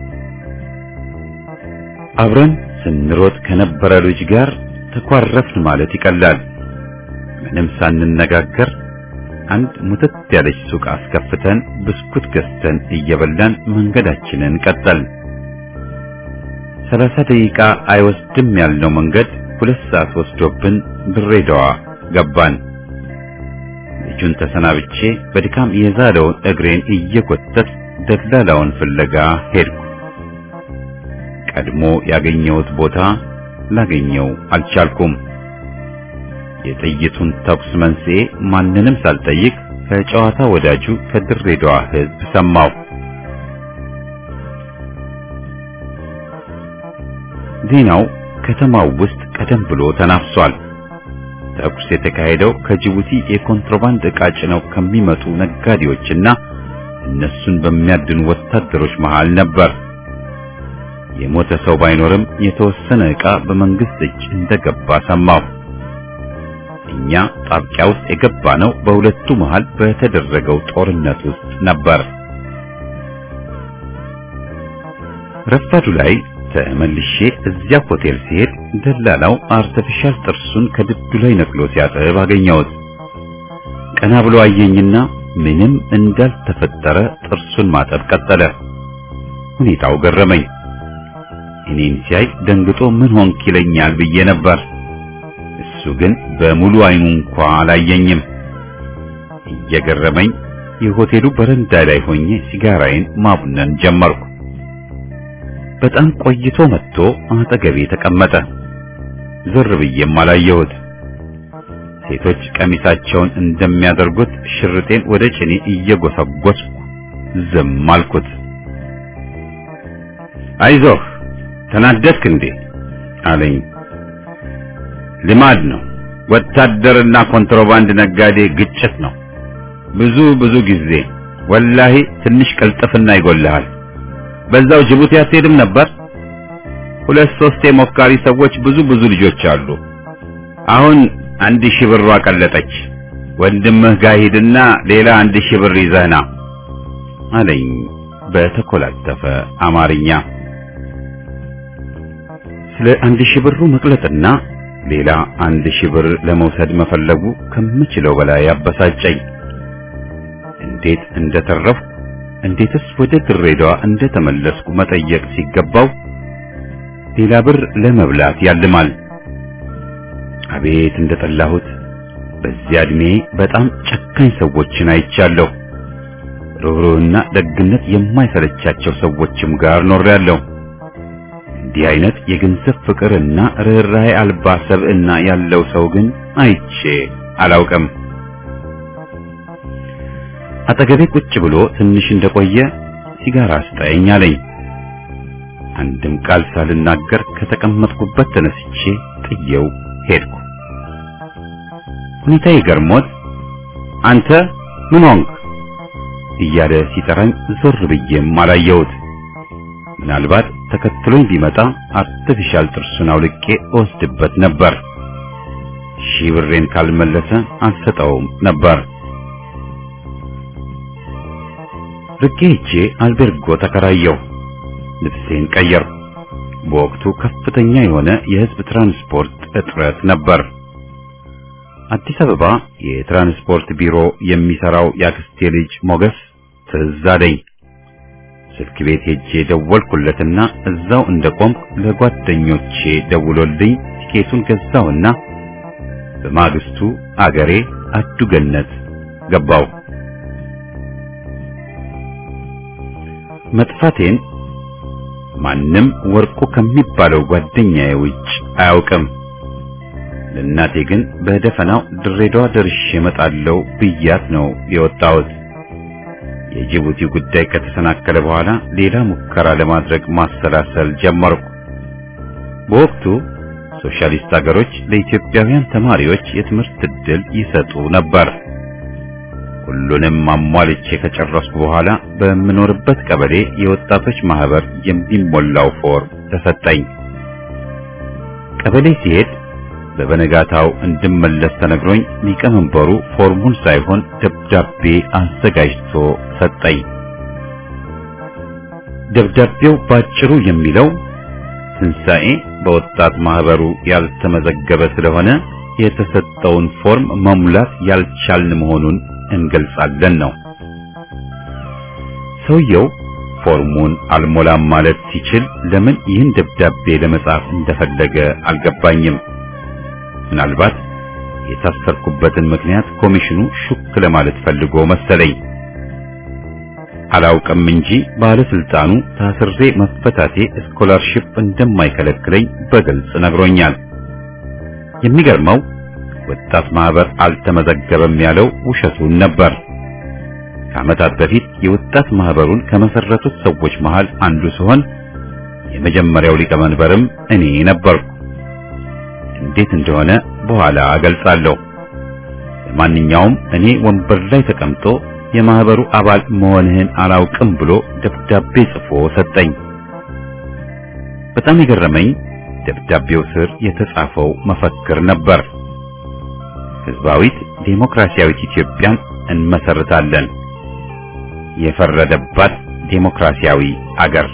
አብረን ስንሮጥ ከነበረ ልጅ ጋር ተኳረፍን ማለት ይቀላል። ምንም ሳንነጋገር አንድ ሙተት ያለች ሱቅ አስከፍተን ብስኩት ገዝተን እየበላን መንገዳችንን ቀጠልን። 30 ደቂቃ አይወስድም ያልነው መንገድ 2 ሰዓት ወስዶብን ድሬዳዋ ገባን። ልጁን ተሰናብቼ በድካም የዛለውን እግሬን እየጎተት ደላላውን ፍለጋ ሄድኩ። ቀድሞ ያገኘሁት ቦታ ላገኘው አልቻልኩም። የጥይቱን ተኩስ መንስኤ ማንንም ሳልጠይቅ ከጨዋታ ወዳጁ ከድሬዳዋ ሕዝብ ሰማሁ። ዜናው ከተማው ውስጥ ቀደም ብሎ ተናፍሷል። ተኩስ የተካሄደው ከጅቡቲ የኮንትሮባንድ ዕቃ ጭነው ከሚመጡ ነጋዴዎችና እነሱን በሚያድኑ ወታደሮች መሃል ነበር። የሞተ ሰው ባይኖርም የተወሰነ ዕቃ በመንግስት እጅ እንደገባ ሰማሁ። እኛ ጣብቂያ ውስጥ የገባነው በሁለቱ መሃል በተደረገው ጦርነት ውስጥ ነበር። ረፋዱ ላይ ተመልሼ እዚያ ሆቴል ሲሄድ ደላላው አርቲፊሻል ጥርሱን ከድዱ ላይ ነቅሎ ሲያጥብ አገኘሁት። ቀና ብሎ አየኝና ምንም እንዳልተፈጠረ ጥርሱን ማጠብ ቀጠለ። ሁኔታው ገረመኝ። እኔን ሲያይ ደንግጦ ምን ሆንክ ይለኛል ብዬ ነበር። እሱ ግን በሙሉ አይኑ እንኳን አላየኝም። እየገረመኝ የሆቴሉ በረንዳ ላይ ሆኜ ሲጋራዬን ማቡነን ጀመርኩ። በጣም ቆይቶ መጥቶ አጠገቤ ተቀመጠ። ዞር ብዬም አላየሁት። ሴቶች ቀሚሳቸውን እንደሚያደርጉት ሽርጤን ወደ ጭኔ እየጎሰጎስኩ ዝም አልኩት። አይዞህ ተናደድክ እንዴ አለኝ። ልማድ ነው። ወታደርና ኮንትሮባንድ ነጋዴ ግጭት ነው። ብዙ ጊዜ ወላሂ ትንሽ ቅልጥፍና ይጎልሃል። በዛው ጅቡቲ አትሄድም ነበር? 2-3 ሞካሪ ሰዎች ብዙ ልጆች አሉ። አሁን 1000 ብር ቀለጠች። ወንድምህ ጋር ሂድና ሌላ 1000 ብር ይዘህ ና አለኝ በተኮላተፈ አማርኛ። ስለ 1000 ብሩ መቅለጥና ሌላ 1000 ብር ለመውሰድ መፈለጉ ከምችለው በላይ አበሳጨኝ። እንዴት እንደተረፍኩ እንዴትስ ወደ ድሬዳዋ እንደተመለስኩ መጠየቅ ሲገባው ሌላ ብር ለመብላት ያልማል። አቤት እንደጠላሁት! በዚያ እድሜ በጣም ጨካኝ ሰዎችን አይቻለሁ። ሩህሩህና ደግነት የማይሰለቻቸው ሰዎችም ጋር ኖሬያለሁ። እንዲህ አይነት የገንዘብ ፍቅርና ርህራሄ አልባ ሰብዕና ያለው ሰው ግን አይቼ አላውቅም። አጠገቤ ቁጭ ብሎ ትንሽ እንደቆየ ሲጋራ ስጠኝ አለኝ። አንድም ቃል ሳልናገር ከተቀመጥኩበት ተነስቼ ጥየው ሄድኩ። ሁኔታዬ ገርሞት አንተ ምን ሆንክ እያለ ሲጠራኝ ዞር ብዬም አላየሁት። ምናልባት ተከትሎኝ ቢመጣ አርቲፊሻል ጥርሱን አውልቄ ወስድበት ነበር። 1000 ብሬን ካልመለሰ አልሰጠውም ነበር። ርቄ ሄጄ አልቤርጎ ተከራየሁ። ልብሴን ቀየርኩ። በወቅቱ ከፍተኛ የሆነ የህዝብ ትራንስፖርት እጥረት ነበር። አዲስ አበባ የትራንስፖርት ቢሮ የሚሰራው ያክስቴ ልጅ ሞገስ ትዝ አለኝ። ስልክ ቤት ሄጄ ደወልኩለትና እዛው እንደቆምኩ ለጓደኞቼ ደውሎልኝ ቲኬቱን ገዛውና በማግስቱ አገሬ አዱገነት ገባው። መጥፋቴን ማንም ወርቁ ከሚባለው ጓደኛዬ ውጭ አያውቅም። ለእናቴ ግን በደፈናው ድሬዳዋ ደርሼ እመጣለሁ ብያት ነው የወጣሁት። የጅቡቲ ጉዳይ ከተሰናከለ በኋላ ሌላ ሙከራ ለማድረግ ማሰላሰል ጀመርኩ። በወቅቱ ሶሻሊስት ሀገሮች ለኢትዮጵያውያን ተማሪዎች የትምህርት ዕድል ይሰጡ ነበር። ሁሉንም አሟልቼ ከጨረስኩ በኋላ በምኖርበት ቀበሌ የወጣቶች ማህበር የሚሞላው ፎርም ተሰጠኝ። ቀበሌ ሲሄድ በበነጋታው እንድመለስ ተነግሮኝ ሊቀመንበሩ ፎርሙን ሳይሆን ደብዳቤ አዘጋጅቶ ሰጠኝ። ደብዳቤው ባጭሩ የሚለው ትንሣኤ በወጣት ማህበሩ ያልተመዘገበ ስለሆነ የተሰጠውን ፎርም መሙላት ያልቻልን መሆኑን እንገልጻለን ነው። ሰውየው ፎርሙን አልሞላም ማለት ሲችል ለምን ይህን ደብዳቤ ለመጻፍ እንደፈለገ አልገባኝም። ምናልባት የታሰርኩበትን ምክንያት ኮሚሽኑ ሹክ ለማለት ፈልጎ መሰለኝ። አላውቅም እንጂ ባለስልጣኑ ታስሬ መፈታቴ ስኮላርሺፕ እንደማይከለክለኝ በግልጽ ነግሮኛል። የሚገርመው ወጣት ማህበር አልተመዘገበም ያለው ውሸቱን ነበር። ከዓመታት በፊት የወጣት ማህበሩን ከመሰረቱት ሰዎች መሃል አንዱ ሲሆን የመጀመሪያው ሊቀመንበርም እኔ ነበርኩ። እንዴት እንደሆነ በኋላ እገልጻለሁ። ለማንኛውም እኔ ወንበር ላይ ተቀምጦ የማህበሩ አባል መሆንህን አላውቅም ብሎ ደብዳቤ ጽፎ ሰጠኝ። በጣም የገረመኝ ደብዳቤው ስር የተጻፈው መፈክር ነበር። ህዝባዊት ዴሞክራሲያዊት ኢትዮጵያን እንመሰርታለን፣ የፈረደባት ዴሞክራሲያዊ አገር።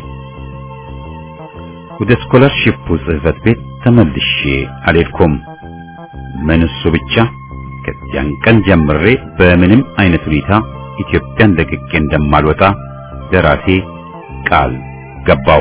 ወደ ስኮላርሺፑ ጽሕፈት ቤት ተመልሼ አልሄድኩም። ምን እሱ ብቻ ከዚያን ቀን ጀምሬ በምንም አይነት ሁኔታ ኢትዮጵያን ለቅቄ እንደማልወጣ ለራሴ ቃል ገባው።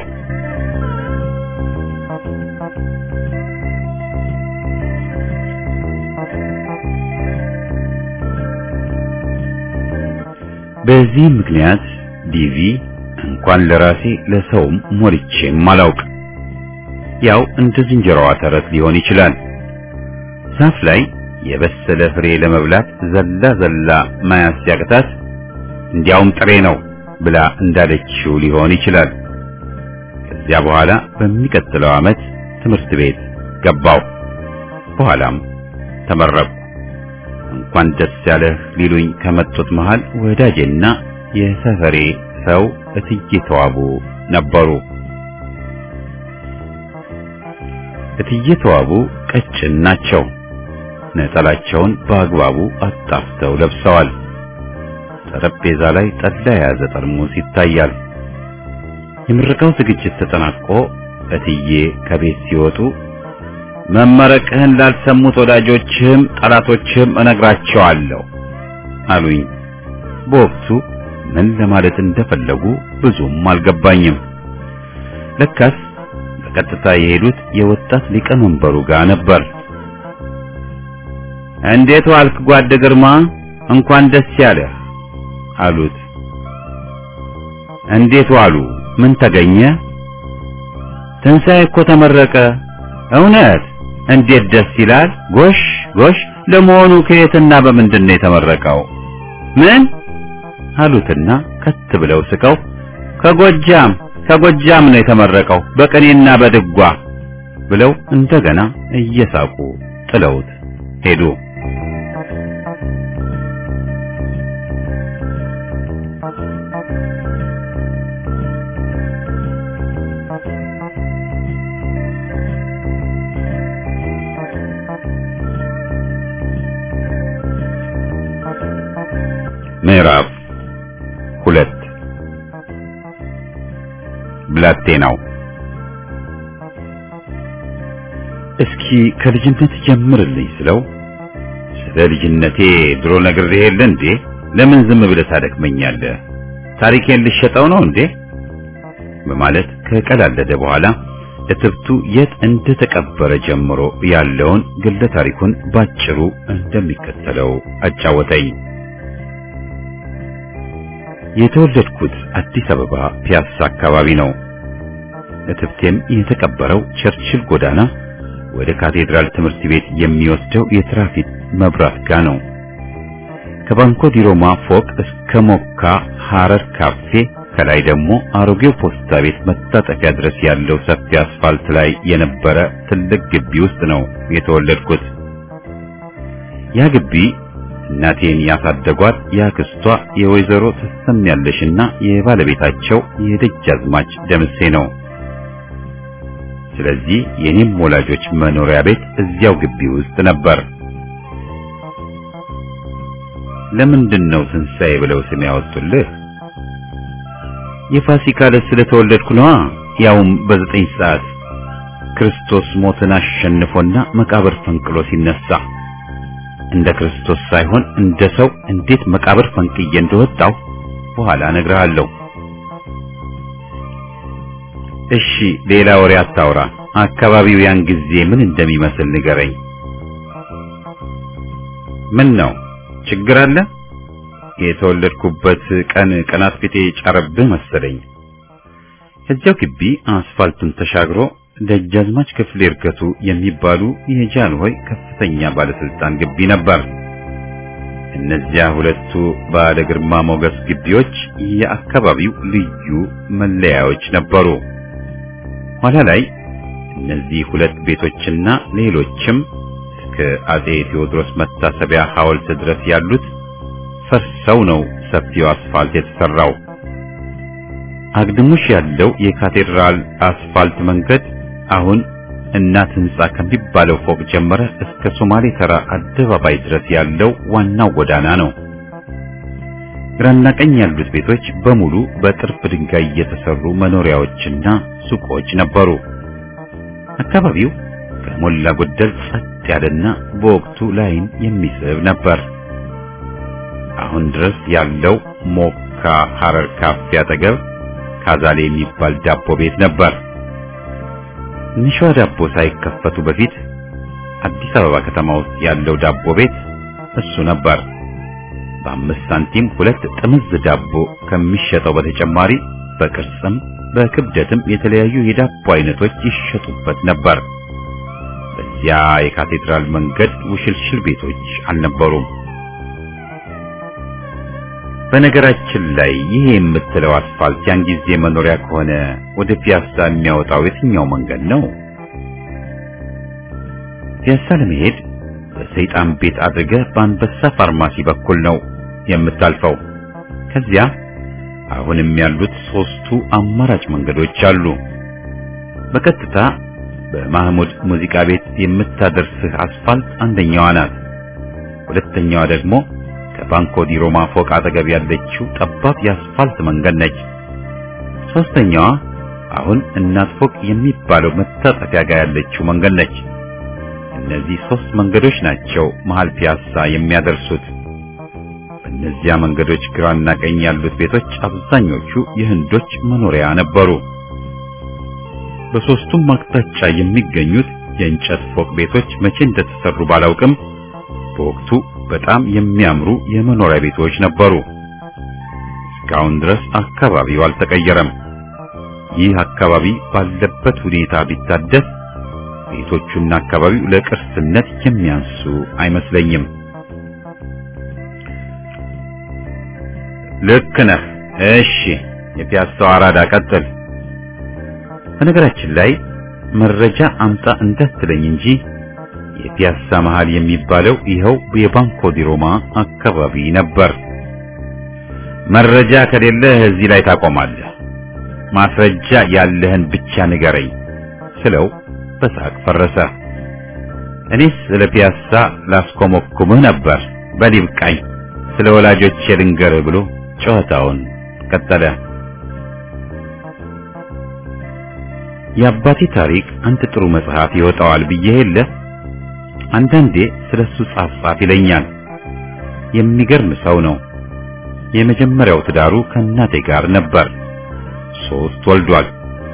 በዚህ ምክንያት ዲቪ እንኳን ለራሴ ለሰውም ሞልቼም አላውቅ። ያው እንደ ዝንጀሮዋ ተረት ሊሆን ይችላል። ዛፍ ላይ የበሰለ ፍሬ ለመብላት ዘላ ማያስ ሲያቅታት እንዲያውም ጥሬ ነው ብላ እንዳለችው ሊሆን ይችላል። ከዚያ በኋላ በሚቀጥለው ዓመት ትምህርት ቤት ገባው። በኋላም ተመረቅኩ። እንኳን ደስ ያለህ ሊሉኝ ከመጡት መሃል ወዳጄና የሰፈሬ ሰው እትዬ ተዋቡ ነበሩ። እትዬ ተዋቡ ቀጭን ናቸው። ነጠላቸውን በአግባቡ አጣፍተው ለብሰዋል። ጠረጴዛ ላይ ጠላ የያዘ ጠርሙስ ይታያል። የምረቃው ዝግጅት ተጠናቆ እትዬ ከቤት ሲወጡ መመረቅህን ላልሰሙት ወዳጆችህም ጠላቶችህም እነግራቸዋለሁ አሉኝ። በወቅቱ ምን ለማለት እንደፈለጉ ብዙም አልገባኝም። ለካስ በቀጥታ የሄዱት የወጣት ሊቀመንበሩ ጋር ነበር። እንዴት ዋልክ ጓድ ግርማ፣ እንኳን ደስ ያለህ አሉት። እንዴት ዋሉ? ምን ተገኘ? ትንሣኤ እኮ ተመረቀ። እውነት? እንዴት ደስ ይላል። ጎሽ ጎሽ፣ ለመሆኑ ከየትና በምንድን ነው የተመረቀው? ምን አሉትና ከት ብለው ስቀው ከጎጃም ነው የተመረቀው በቅኔና በድጓ ብለው እንደገና እየሳቁ ጥለውት ሄዱ። ምዕራፍ 2 ብላቴናው። እስኪ ከልጅነት ጀምርልኝ ስለው ስለ ልጅነቴ ድሮ ነግሬህ የለ እንዴ? ለምን ዝም ብለህ ታደክመኛለህ? ታሪኬን ልሸጠው ነው እንዴ? በማለት ከቀላለደ በኋላ እትብቱ የት እንደተቀበረ ጀምሮ ያለውን ግለ ታሪኩን ባጭሩ እንደሚከተለው አጫወተኝ። የተወለድኩት አዲስ አበባ ፒያሳ አካባቢ ነው። እትብቴም የተቀበረው ቸርችል ጎዳና ወደ ካቴድራል ትምህርት ቤት የሚወስደው የትራፊክ መብራት ጋር ነው። ከባንኮ ዲሮማ ፎቅ እስከ ሞካ ሐረር ካፌ ከላይ ደግሞ አሮጌው ፖስታ ቤት መታጠፊያ ድረስ ያለው ሰፊ አስፋልት ላይ የነበረ ትልቅ ግቢ ውስጥ ነው የተወለድኩት። ያ ግቢ እናቴን ያሳደጓት ያክስቷ የወይዘሮ ተሰምያለሽና የባለቤታቸው የደጃዝማች ደምሴ ነው። ስለዚህ የኔም ወላጆች መኖሪያ ቤት እዚያው ግቢ ውስጥ ነበር። ለምንድን ነው ትንሣኤ ብለው ስም ያወጡልህ? የፋሲካ ዕለት ስለተወለድኩ ነዋ። ያውም በ9 ሰዓት ክርስቶስ ሞትን አሸንፎና መቃብር ፈንቅሎ ሲነሳ እንደ ክርስቶስ ሳይሆን እንደ ሰው እንዴት መቃብር ፈንቅዬ እንደወጣው በኋላ እነግርሃለሁ። እሺ ሌላ ወሬ አታውራ። አካባቢው ያን ጊዜ ምን እንደሚመስል ንገረኝ። ምን ነው ችግር አለ? የተወለድኩበት ቀን ቀናት ፊቴ ጫረብህ መሰለኝ። ከዚያው ግቢ አስፋልቱን ተሻግሮ ደጃዝማች ክፍሌ እርገቱ የሚባሉ የጃንሆይ ከፍተኛ ባለስልጣን ግቢ ነበር። እነዚያ ሁለቱ ባለ ግርማ ሞገስ ግቢዎች የአካባቢው ልዩ መለያዎች ነበሩ። ኋላ ላይ እነዚህ ሁለት ቤቶችና ሌሎችም እስከ አጼ ቴዎድሮስ መታሰቢያ ሐውልት ድረስ ያሉት ፈርሰው ነው ሰፊው አስፋልት የተሰራው። አግድሙሽ ያለው የካቴድራል አስፋልት መንገድ አሁን እናት ህንጻ ከሚባለው ፎቅ ጀመረ እስከ ሶማሌ ተራ አደባባይ ድረስ ያለው ዋናው ጎዳና ነው። ግራና ቀኝ ያሉት ቤቶች በሙሉ በጥርብ ድንጋይ የተሰሩ መኖሪያዎችና ሱቆች ነበሩ። አካባቢው ከሞላ ጎደል ጸጥ ያለና በወቅቱ ላይን የሚስብ ነበር። አሁን ድረስ ያለው ሞካ ሐረር ካፌ አጠገብ ካዛሌ የሚባል ዳቦ ቤት ነበር። ንሿ ዳቦ ሳይከፈቱ በፊት አዲስ አበባ ከተማ ውስጥ ያለው ዳቦ ቤት እሱ ነበር። በ5 ሳንቲም 2 ጥምዝ ዳቦ ከሚሸጠው በተጨማሪ በቅርጽም በክብደትም የተለያዩ የዳቦ አይነቶች ይሸጡበት ነበር። በዚያ የካቴድራል መንገድ ውሽልሽል ቤቶች አልነበሩም። በነገራችን ላይ ይሄ የምትለው አስፋልት ያን ጊዜ መኖሪያ ከሆነ ወደ ፒያሳ የሚያወጣው የትኛው መንገድ ነው? ፒያሳ ለመሄድ በሰይጣን ቤት አድርገህ በአንበሳ ፋርማሲ በኩል ነው የምታልፈው። ከዚያ አሁንም ያሉት 3ቱ አማራጭ መንገዶች አሉ። በቀጥታ በማህሙድ ሙዚቃ ቤት የምታደርስህ አስፋልት አንደኛዋ ናት። ሁለተኛዋ ደግሞ ከባንኮ ዲ ሮማ ፎቅ አጠገብ ያለችው ጠባብ የአስፋልት መንገድ ነች። ሶስተኛዋ አሁን እናት ፎቅ የሚባለው መታጠፊያ ጋር ያለችው መንገድ ነች። እነዚህ 3 መንገዶች ናቸው መሃል ፒያሳ የሚያደርሱት። በእነዚያ መንገዶች ግራና ቀኝ ያሉት ቤቶች አብዛኞቹ የህንዶች መኖሪያ ነበሩ። በሶስቱም አቅጣጫ የሚገኙት የእንጨት ፎቅ ቤቶች መቼ እንደተሰሩ ባላውቅም በወቅቱ በጣም የሚያምሩ የመኖሪያ ቤቶች ነበሩ። እስካሁን ድረስ አካባቢው አልተቀየረም። ይህ አካባቢ ባለበት ሁኔታ ቢታደስ ቤቶቹና አካባቢው ለቅርስነት የሚያንሱ አይመስለኝም። ልክ ነህ። እሺ የፒያሳው አራዳ ቀጥል። በነገራችን ላይ መረጃ አምጣ እንዳትለኝ እንጂ የፒያሳ መሃል የሚባለው ይኸው የባንኮ ዲ ሮማ አካባቢ ነበር። መረጃ ከሌለህ እዚህ ላይ ታቆማለህ። ማስረጃ ያለህን ብቻ ንገረኝ ስለው በሳቅ ፈረሰ። እኔስ ስለ ፒያሳ ላስኮመኩምህ ነበር። በሊብቃኝ ስለ ወላጆቼ ልንገርህ ብሎ ጨዋታውን ቀጠለ። የአባቴ ታሪክ አንተ ጥሩ መጽሐፍ ይወጣዋል ብዬ የለ አንዳንዴ ስለሱ ጻፍ ይለኛል። የሚገርም ሰው ነው። የመጀመሪያው ትዳሩ ከእናቴ ጋር ነበር። 3 ወልዷል።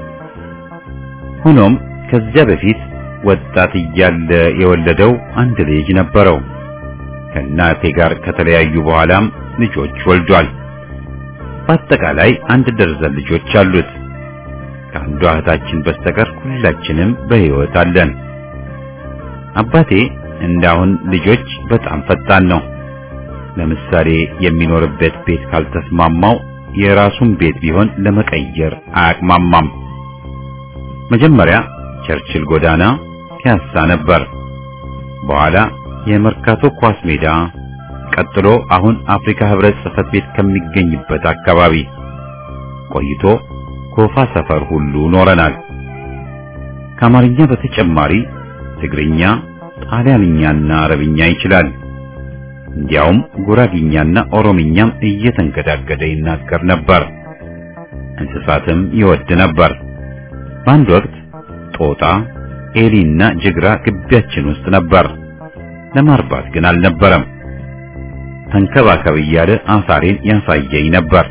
ሆኖም ከዚያ በፊት ወጣት እያለ የወለደው አንድ ልጅ ነበረው። ከእናቴ ጋር ከተለያዩ በኋላም ልጆች ወልዷል። በአጠቃላይ 1 ደርዘን ልጆች አሉት። ከአንዷ እህታችን በስተቀር ሁላችንም በሕይወት አለን። አባቴ እንዳሁን ልጆች በጣም ፈጣን ነው። ለምሳሌ የሚኖርበት ቤት ካልተስማማው የራሱን ቤት ቢሆን ለመቀየር አያቅማማም። መጀመሪያ ቸርችል ጎዳና ፒያሳ ነበር። በኋላ የመርካቶ ኳስ ሜዳ፣ ቀጥሎ አሁን አፍሪካ ህብረት ጽሕፈት ቤት ከሚገኝበት አካባቢ ቆይቶ ኮፋ ሰፈር ሁሉ ኖረናል። ከአማርኛ በተጨማሪ ትግርኛ፣ ጣሊያንኛና አረብኛ ይችላል። እንዲያውም ጉራጊኛና ኦሮምኛም እየተንገዳገደ ይናገር ነበር። እንስሳትም ይወድ ነበር። በአንድ ወቅት ጦጣ፣ ኤሊና ጅግራ ግቢያችን ውስጥ ነበር። ለማርባት ግን አልነበረም። ተንከባከብ እያለ አሳሬን ያሳየኝ ነበር።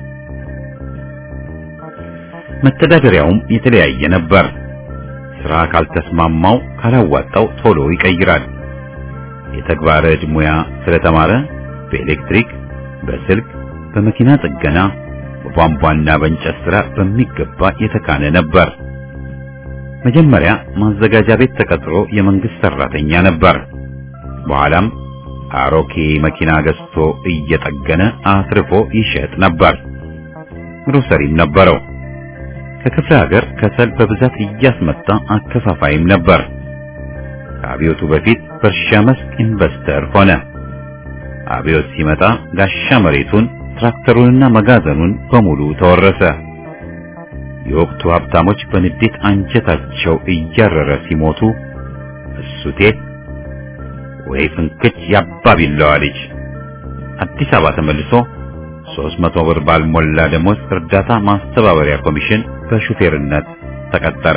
መተዳደሪያውም የተለያየ ነበር። ስራ ካልተስማማው ካላዋጣው ቶሎ ይቀይራል። የተግባረ ዕድ ሙያ ስለተማረ በኤሌክትሪክ፣ በስልክ፣ በመኪና ጥገና፣ በቧንቧና በእንጨት ስራ በሚገባ የተካነ ነበር። መጀመሪያ ማዘጋጃ ቤት ተቀጥሮ የመንግስት ሰራተኛ ነበር። በኋላም አሮጌ መኪና ገዝቶ እየጠገነ አትርፎ ይሸጥ ነበር። ግሮሰሪም ነበረው። ከክፍለ ሀገር ከሰል በብዛት እያስመጣ አከፋፋይም ነበር። ከአብዮቱ በፊት በእርሻ መስክ ኢንቨስተር ሆነ። አብዮት ሲመጣ ጋሻ መሬቱን፣ ትራክተሩንና መጋዘኑን በሙሉ ተወረሰ። የወቅቱ ሀብታሞች በንዴት አንጀታቸው እያረረ ሲሞቱ እሱቴ ወይ ፍንክች ያባቢለዋ ልጅ አዲስ አበባ ተመልሶ 300 ብር ባልሞላ ደሞዝ እርዳታ ማስተባበሪያ ኮሚሽን በሹፌርነት ተቀጠረ።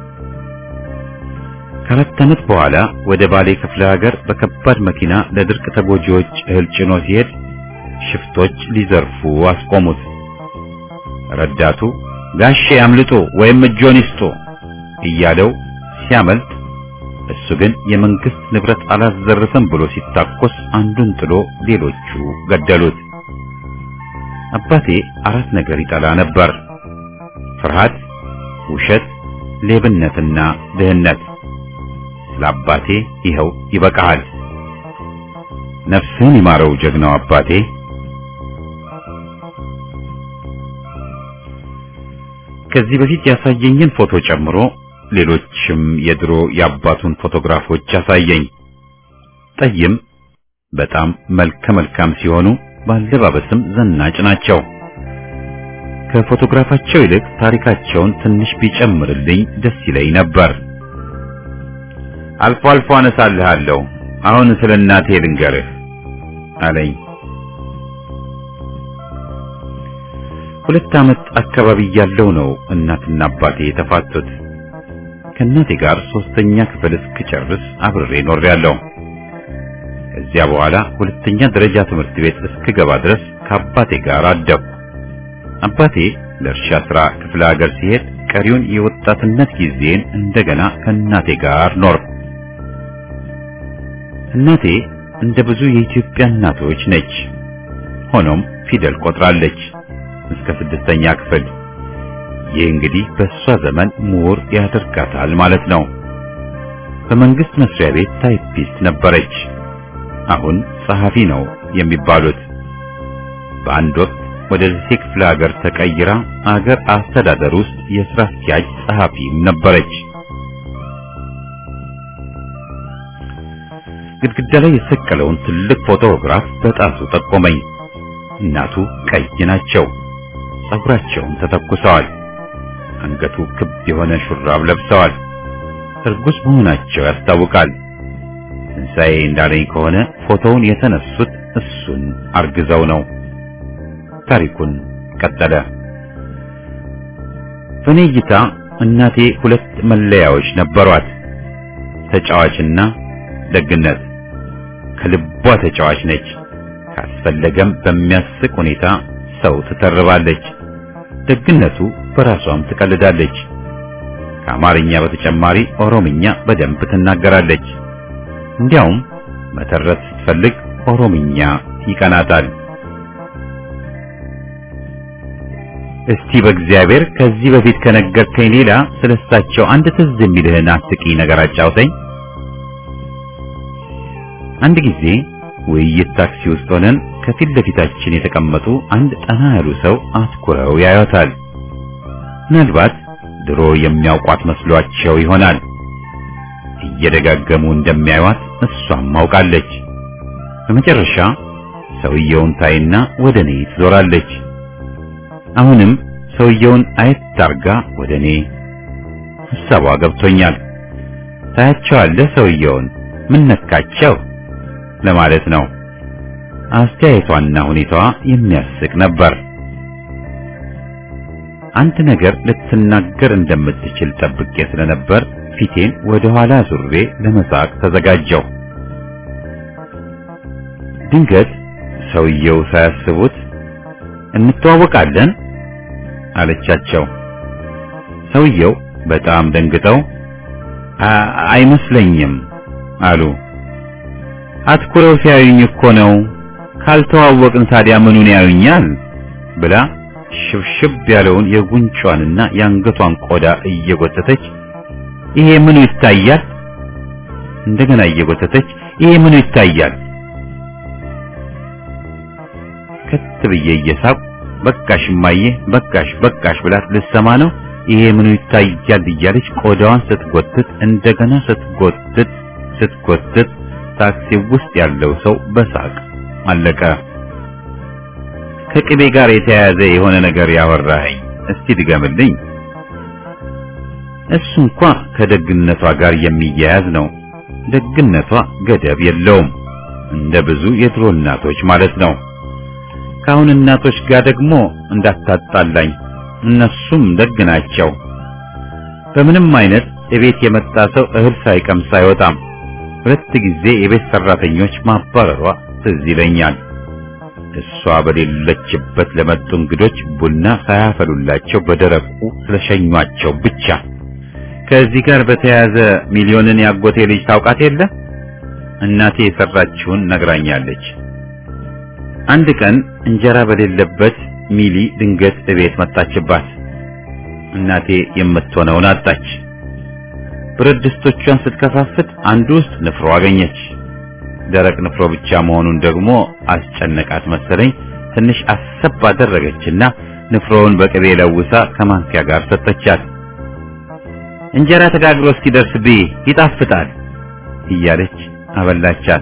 ከአራት ዓመት በኋላ ወደ ባሌ ክፍለ ሀገር በከባድ መኪና ለድርቅ ተጎጂዎች እህል ጭኖ ሲሄድ ሽፍቶች ሊዘርፉ አስቆሙት። ረዳቱ ጋሼ አምልጦ ወይም እጆን ይስጡ እያለው ሲያመልጥ፣ እሱ ግን የመንግስት ንብረት አላዘረፈም ብሎ ሲታኮስ አንዱን ጥሎ ሌሎቹ ገደሉት። አባቴ አራት ነገር ይጠላ ነበር: ፍርሃት፣ ውሸት፣ ሌብነትና ድህነት። ለአባቴ ይኸው ይበቃሃል። ነፍስህን ይማረው ጀግናው አባቴ። ከዚህ በፊት ያሳየኝን ፎቶ ጨምሮ ሌሎችም የድሮ የአባቱን ፎቶግራፎች ያሳየኝ። ጠይም፣ በጣም መልከ መልካም ሲሆኑ ባለባበስም ዘናጭ ናቸው። ከፎቶግራፋቸው ይልቅ ታሪካቸውን ትንሽ ቢጨምርልኝ ደስ ይለኝ ነበር። አልፎ አልፎ አነሳልሃለሁ። አሁን ስለ እናቴ ልንገርህ አለኝ። 2 ዓመት አካባቢ ያለው ነው እናትና አባቴ የተፋቱት። ከእናቴ ጋር 3ኛ ክፍል እስክጨርስ አብሬ ኖሬያለሁ። ከዚያ በኋላ 2ኛ ደረጃ ትምህርት ቤት እስክገባ ድረስ ከአባቴ ጋር አደግኩ። አባቴ ለእርሻ ስራ ክፍለ ሀገር ሲሄድ ቀሪውን የወጣትነት ጊዜን እንደገና ከእናቴ ጋር ኖርኩ። እናቴ እንደ ብዙ የኢትዮጵያ እናቶች ነች። ሆኖም ፊደል ቆጥራለች እስከ 6ኛ ክፍል። ይህ እንግዲህ በእሷ ዘመን ምሁር ያደርጋታል ማለት ነው። በመንግስት መስሪያ ቤት ታይፒስት ነበረች። አሁን ጸሐፊ ነው የሚባሉት። በአንድ ወቅት ወደ ደሴ ክፍለ ሀገር ተቀይራ አገር አስተዳደር ውስጥ የሥራ አስኪያጅ ጸሐፊም ነበረች። ግድግዳ ላይ የሰቀለውን ትልቅ ፎቶግራፍ በጣቱ ጠቆመኝ። እናቱ ቀይ ናቸው። ጸጉራቸውን ተተኩሰዋል። አንገቱ ክብ የሆነ ሹራብ ለብሰዋል። እርጉዝ መሆናቸው ያስታውቃል። ትንሣኤ እንዳለኝ ከሆነ ፎቶውን የተነሱት እሱን አርግዘው ነው። ታሪኩን ቀጠለ። በእኔ እይታ እናቴ 2 መለያዎች ነበሯት: ተጫዋችና ደግነት። ከልቧ ተጫዋች ነች። ካስፈለገም በሚያስቅ ሁኔታ ሰው ትተርባለች። ደግነቱ በራሷም ትቀልዳለች። ከአማርኛ በተጨማሪ ኦሮምኛ በደንብ ትናገራለች። እንዲያውም መተረት ስትፈልግ ኦሮምኛ ይቀናታል። እስቲ በእግዚአብሔር ከዚህ በፊት ከነገርከኝ ሌላ ስለሳቸው አንድ ትዝ የሚልህን አስቂ ነገር አጫውተኝ። አንድ ጊዜ ውይይት ታክሲ ውስጥ ሆነን ከፊት ለፊታችን የተቀመጡ አንድ ጠና ያሉ ሰው አትኩረው ያዩታል። ምናልባት ድሮ የሚያውቋት መስሏቸው ይሆናል። እየደጋገሙ እንደሚያዩት እሷም ማውቃለች። በመጨረሻ ሰውየውን ታይና ወደኔ ትዞራለች። አሁንም ሰውየውን አየት ታርጋ ወደኔ። ሐሳቧ ገብቶኛል። ታያቸዋለህ ሰውየውን ምን ነካቸው ለማለት ነው። አስተያየቷና ሁኔታዋ የሚያስቅ ነበር። አንድ ነገር ልትናገር እንደምትችል ጠብቄ ስለነበር ፊቴን ወደ ኋላ ዙሬ ለመሳቅ ተዘጋጀው። ድንገት ሰውየው ሳያስቡት እንተዋወቃለን አለቻቸው። ሰውየው በጣም ደንግጠው አይመስለኝም አሉ። አትኩረው ሲያዩኝ እኮ ነው። ካልተዋወቅን ታዲያ ምኑን ያዩኛል ብላ ሽብሽብ ያለውን የጉንጯንና የአንገቷን ቆዳ እየጎተተች ይሄ ምኑ ይታያል? እንደገና እየጎተተች ይሄ ምኑ ይታያል? ከትብዬ እየሳቁ በቃሽ እማዬ በቃሽ ብላት ልሰማ ነው። ይሄ ምኑ ይታያል እያለች ቆዳዋን ስትጎትት እንደገና ስትጎትት ታክሲ ውስጥ ያለው ሰው በሳቅ አለቀ። ከቅቤ ጋር የተያያዘ የሆነ ነገር ያወራኸኝ እስቲ ድገምልኝ። እሱ እንኳን ከደግነቷ ጋር የሚያያዝ ነው። ደግነቷ ገደብ የለውም፣ እንደ ብዙ የድሮ እናቶች ማለት ነው። ከአሁን እናቶች ጋር ደግሞ እንዳታጣላኝ፣ እነሱም ደግ ናቸው። በምንም አይነት የቤት የመጣ ሰው እህል ሳይቀምስ አይወጣም። 2 ጊዜ የቤት ሰራተኞች ማባረሯ ትዝ ይለኛል። እሷ በሌለችበት ለመጡ እንግዶች ቡና ሳያፈሉላቸው በደረቁ ስለሸኟቸው ብቻ። ከዚህ ጋር በተያያዘ ሚሊዮንን ያጎቴ ልጅ ታውቃት የለ? እናቴ የሰራችውን ነግራኛለች። አንድ ቀን እንጀራ በሌለበት ሚሊ ድንገት እቤት መጣችባት። እናቴ የምትሆነውን አጣች። ብረት ድስቶቿን ስትከፋፍት አንዱ ውስጥ ንፍሮ አገኘች። ደረቅ ንፍሮ ብቻ መሆኑን ደግሞ አስጨነቃት መሰለኝ። ትንሽ አሰብ አደረገችና ንፍሮውን በቅቤ ለውሳ ከማንኪያ ጋር ሰጠቻት። እንጀራ ተጋግሮ እስኪደርስ ብይ ይጣፍጣል እያለች አበላቻት።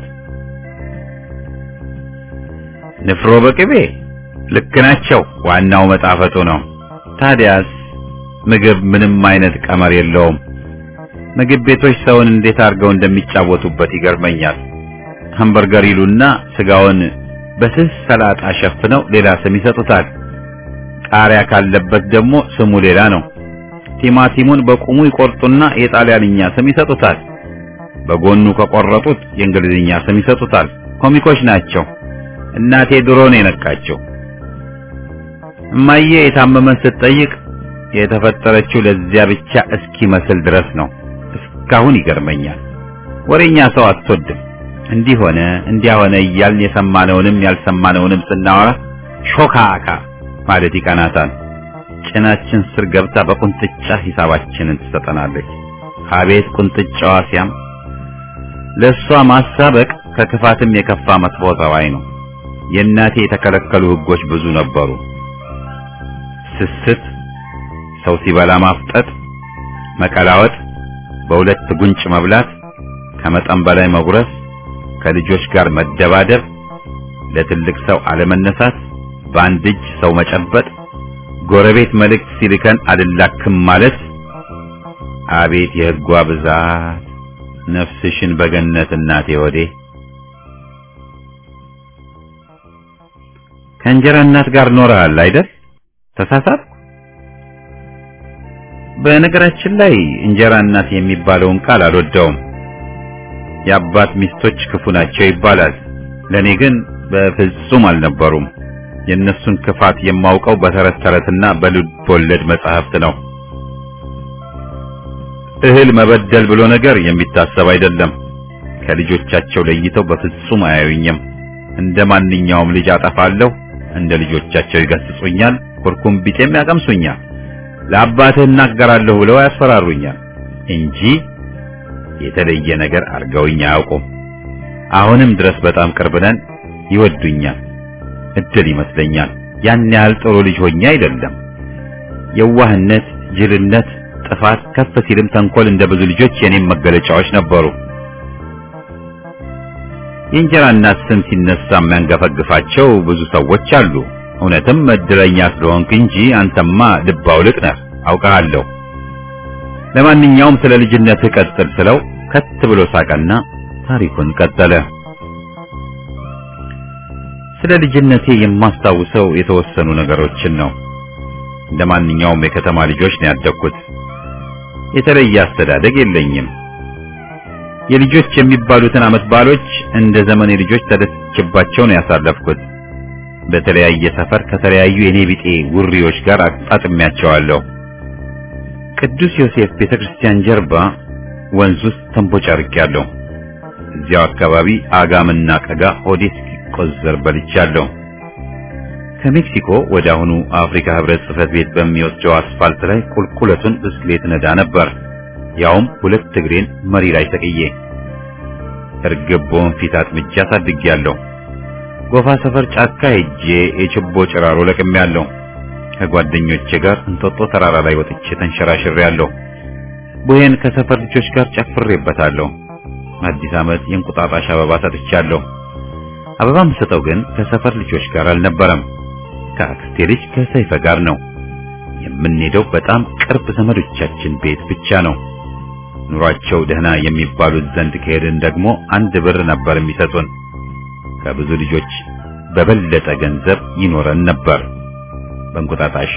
ንፍሮ በቅቤ ልክ ናቸው፣ ዋናው መጣፈጡ ነው። ታዲያስ ምግብ ምንም አይነት ቀመር የለውም። ምግብ ቤቶች ሰውን እንዴት አድርገው እንደሚጫወቱበት ይገርመኛል። ሃምበርገር ይሉና ስጋውን በስስ ሰላጣ ሸፍነው ሌላ ስም ይሰጡታል። ቃሪያ ካለበት ደግሞ ስሙ ሌላ ነው። ቲማቲሙን በቁሙ ይቆርጡና የጣሊያንኛ ስም ይሰጡታል። በጎኑ ከቆረጡት የእንግሊዝኛ ስም ይሰጡታል። ኮሚኮች ናቸው። እናቴ ድሮ ነው የነቃቸው። እማዬ የታመመን ስትጠይቅ የተፈጠረችው ለዚያ ብቻ እስኪመስል ድረስ ነው። እስካሁን ይገርመኛል። ወሬኛ ሰው አትወድም። እንዲህ ሆነ እንዲያ ሆነ እያልን የሰማነውንም ያልሰማነውንም ስናወራ ሾካካ ማለት ይቀናታል። ጭናችን ስር ገብታ በቁንጥጫ ሂሳባችንን ትሰጠናለች። አቤት ቁንጥጫዋ ሲያም! ለሷ ማሳበቅ ከክፋትም የከፋ መጥፎ ጸባይ ነው። የእናቴ የተከለከሉ ሕጎች ብዙ ነበሩ። ስስት፣ ሰው ሲበላ ማፍጠጥ፣ መቀላወጥ፣ በሁለት ጉንጭ መብላት፣ ከመጠን በላይ መጉረስ፣ ከልጆች ጋር መደባደብ፣ ለትልቅ ሰው አለመነሳት፣ በአንድ እጅ ሰው መጨበጥ፣ ጎረቤት መልእክት ሲልከን አልላክም ማለት። አቤት የሕጓ ብዛት! ነፍስሽን በገነት እናቴ ወዴ። ከእንጀራ እናት ጋር ኖረሃል አይደል? ተሳሳትኩ? በነገራችን ላይ እንጀራ እናት የሚባለውን ቃል አልወደውም። የአባት ሚስቶች ክፉ ናቸው ይባላል። ለኔ ግን በፍጹም አልነበሩም። የነሱን ክፋት የማውቀው በተረት ተረትና በልብ ወለድ መጻሕፍት ነው። እህል መበደል ብሎ ነገር የሚታሰብ አይደለም። ከልጆቻቸው ለይተው በፍጹም አያዩኝም። እንደማንኛውም ልጅ አጠፋለሁ፣ እንደ ልጆቻቸው ይገስጹኛል፣ ኩርኩም ቢጤም ያቀምሱኛል። ለአባትህ እናገራለሁ ብለው ያስፈራሩኛል እንጂ የተለየ ነገር አድርገውኝ አያውቁም። አሁንም ድረስ በጣም ቅርብ ነን፣ ይወዱኛል። እድል ይመስለኛል። ያን ያህል ጥሩ ልጅ ሆኜ አይደለም። የዋህነት፣ ጅልነት፣ ጥፋት፣ ከፍ ሲልም ተንኮል እንደ ብዙ ልጆች የኔም መገለጫዎች ነበሩ። የእንጀራ እናት ስም ሲነሳ የሚያንገፈግፋቸው ብዙ ሰዎች አሉ። እውነትም እድለኛ ስለሆንክ እንጂ አንተማ ልብ አውልቅ ነህ፣ አውቃለሁ። ለማንኛውም ስለ ልጅነትህ ቀጥል ስለው ከት ብሎ ሳቀና ታሪኩን ቀጠለ። ስለ ልጅነቴ የማስታውሰው የተወሰኑ ነገሮችን ነው። እንደማንኛውም የከተማ ልጆች ነው ያደግኩት። የተለየ አስተዳደግ የለኝም። የልጆች የሚባሉትን ዓመት በዓሎች እንደ ዘመኔ ልጆች ተደስቼባቸው ነው ያሳለፍኩት። በተለያየ ሰፈር ከተለያዩ የኔ ቢጤ ውሪዎች ጋር አጣጥሚያቸዋለሁ። ቅዱስ ዮሴፍ ቤተክርስቲያን ጀርባ ወንዝ ውስጥ ተንቦጫርቄያለሁ። እዚያው አካባቢ አጋምና ቀጋ ሆዴ እስኪቆዘር በልቻለሁ። ከሜክሲኮ ወደ አሁኑ አፍሪካ ህብረት ጽሕፈት ቤት በሚወስደው አስፋልት ላይ ቁልቁለቱን ብስክሌት ነዳ ነበር። ያውም ሁለት እግሬን መሪ ላይ ተቅዬ እርግቦን ፊት አጥምጃ አሳድጌያለሁ። ጎፋ ሰፈር ጫካ ሄጄ የችቦ ጭራሮ ለቅሜያለሁ። ከጓደኞቼ ጋር እንጦጦ ተራራ ላይ ወጥቼ ተንሸራሽሬያለሁ። ቡሄን ከሰፈር ልጆች ጋር ጨፍሬበታለሁ። አዲስ ዓመት የእንቁጣጣሽ አበባ ሰጥቻለሁ። አበባ የምሰጠው ግን ከሰፈር ልጆች ጋር አልነበረም፣ ከአክስቴ ልጅ ከሰይፈ ጋር ነው። የምንሄደው በጣም ቅርብ ዘመዶቻችን ቤት ብቻ ነው። ኑሯቸው ደህና የሚባሉት ዘንድ ከሄድን ደግሞ 1 ብር ነበር የሚሰጡን። ከብዙ ልጆች በበለጠ ገንዘብ ይኖረን ነበር። በእንቁጣጣሽ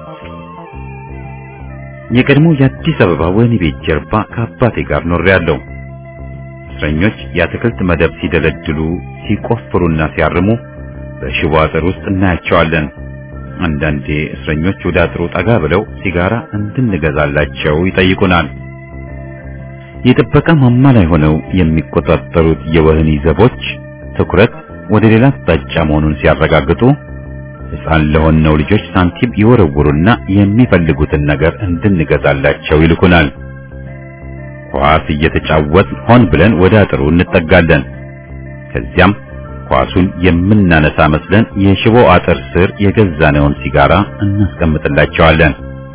የቀድሞ የአዲስ አበባ ወህኒ ቤት ጀርባ ከአባቴ ጋር ኖሬያለሁ። እስረኞች የአትክልት መደብ ሲደለድሉ፣ ሲቆፍሩና ሲያርሙ በሽቦ አጥር ውስጥ እናያቸዋለን። አንዳንዴ እስረኞች ወደ አጥሩ ጠጋ ብለው ሲጋራ እንድንገዛላቸው ይጠይቁናል። የጥበቃ ማማ ላይ ሆነው የሚቆጣጠሩት የወህኒ ዘቦች ትኩረት ወደ ሌላ አቅጣጫ መሆኑን ሲያረጋግጡ ሕፃን ለሆነው ልጆች ሳንቲም ይወረውሩና የሚፈልጉትን ነገር እንድንገዛላቸው ይልኩናል። ኳስ እየተጫወት ሆን ብለን ወደ አጥሩ እንጠጋለን። ከዚያም ኳሱን የምናነሳ መስለን የሽቦ አጥር ስር የገዛነውን ሲጋራ እናስቀምጥላቸዋለን።